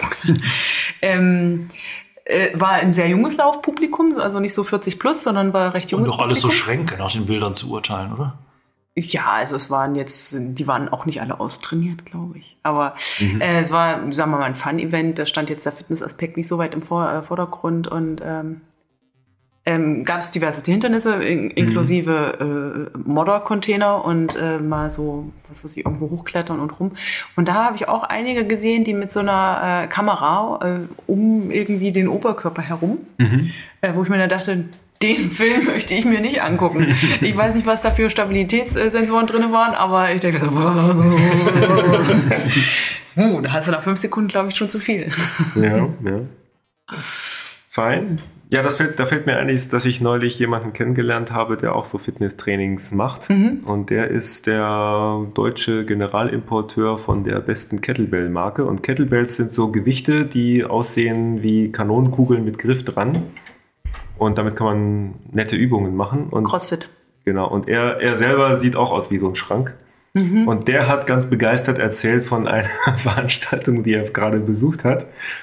War ein sehr junges Laufpublikum, also nicht so 40 plus, sondern war recht junges Publikum. Und doch alles so Schränke nach den Bildern zu urteilen, oder? Ja, also die waren auch nicht alle austrainiert, glaube ich. Aber es war, sagen wir mal, ein Fun-Event. Da stand jetzt der Fitnessaspekt nicht so weit im Vordergrund. Und gab es diverse Hindernisse, inklusive Modder-Container und mal so, was weiß ich, irgendwo hochklettern und rum. Und da habe ich auch einige gesehen, die mit so einer Kamera um irgendwie den Oberkörper herum, wo ich mir dann dachte, den Film möchte ich mir nicht angucken. Ich weiß nicht, was da für Stabilitätssensoren drin waren, aber ich denke so, da hast du nach 5 Sekunden, glaube ich, schon zu viel. Ja. Fein. Ja, da fällt mir ein, dass ich neulich jemanden kennengelernt habe, der auch so Fitnesstrainings macht. Und der ist der deutsche Generalimporteur von der besten Kettlebell-Marke. Und Kettlebells sind so Gewichte, die aussehen wie Kanonenkugeln mit Griff dran. Und damit kann man nette Übungen machen. Und CrossFit. Genau. Und er selber sieht auch aus wie so ein Schrank. Und der hat ganz begeistert erzählt von einer Veranstaltung, die er gerade besucht hat.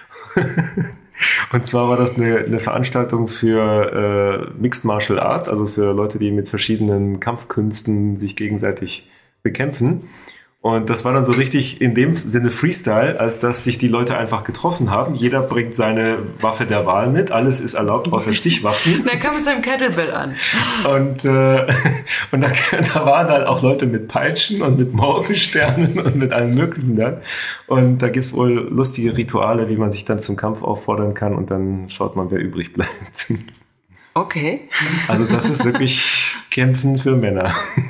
Und zwar war das eine Veranstaltung für Mixed Martial Arts, also für Leute, die mit verschiedenen Kampfkünsten sich gegenseitig bekämpfen. Und das war dann so richtig in dem Sinne Freestyle, als dass sich die Leute einfach getroffen haben. Jeder bringt seine Waffe der Wahl mit. Alles ist erlaubt, außer Stichwaffen. Der kam mit seinem Kettlebell an. Und da waren dann auch Leute mit Peitschen und mit Morgensternen und mit allem Möglichen dann. Und da gibt es wohl lustige Rituale, wie man sich dann zum Kampf auffordern kann. Und dann schaut man, wer übrig bleibt. Okay. Also das ist wirklich Kämpfen für Männer.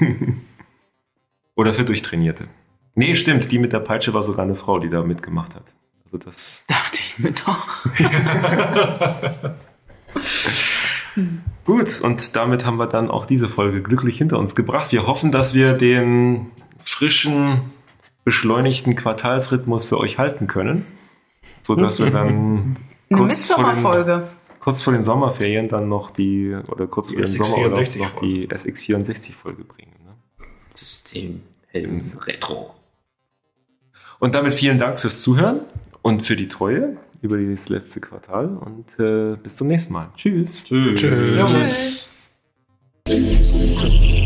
Oder für Durchtrainierte. Nee, stimmt, die mit der Peitsche war sogar eine Frau, die da mitgemacht hat. Also das dachte ich mir doch. Gut, und damit haben wir dann auch diese Folge glücklich hinter uns gebracht. Wir hoffen, dass wir den frischen, beschleunigten Quartalsrhythmus für euch halten können, sodass wir dann kurz vor den Sommerferien dann noch kurz vor den Sommerurlaub noch die SX64-Folge bringen. Ne? System Helms Retro. Und damit vielen Dank fürs Zuhören und für die Treue über das letzte Quartal und bis zum nächsten Mal. Tschüss. Tschüss.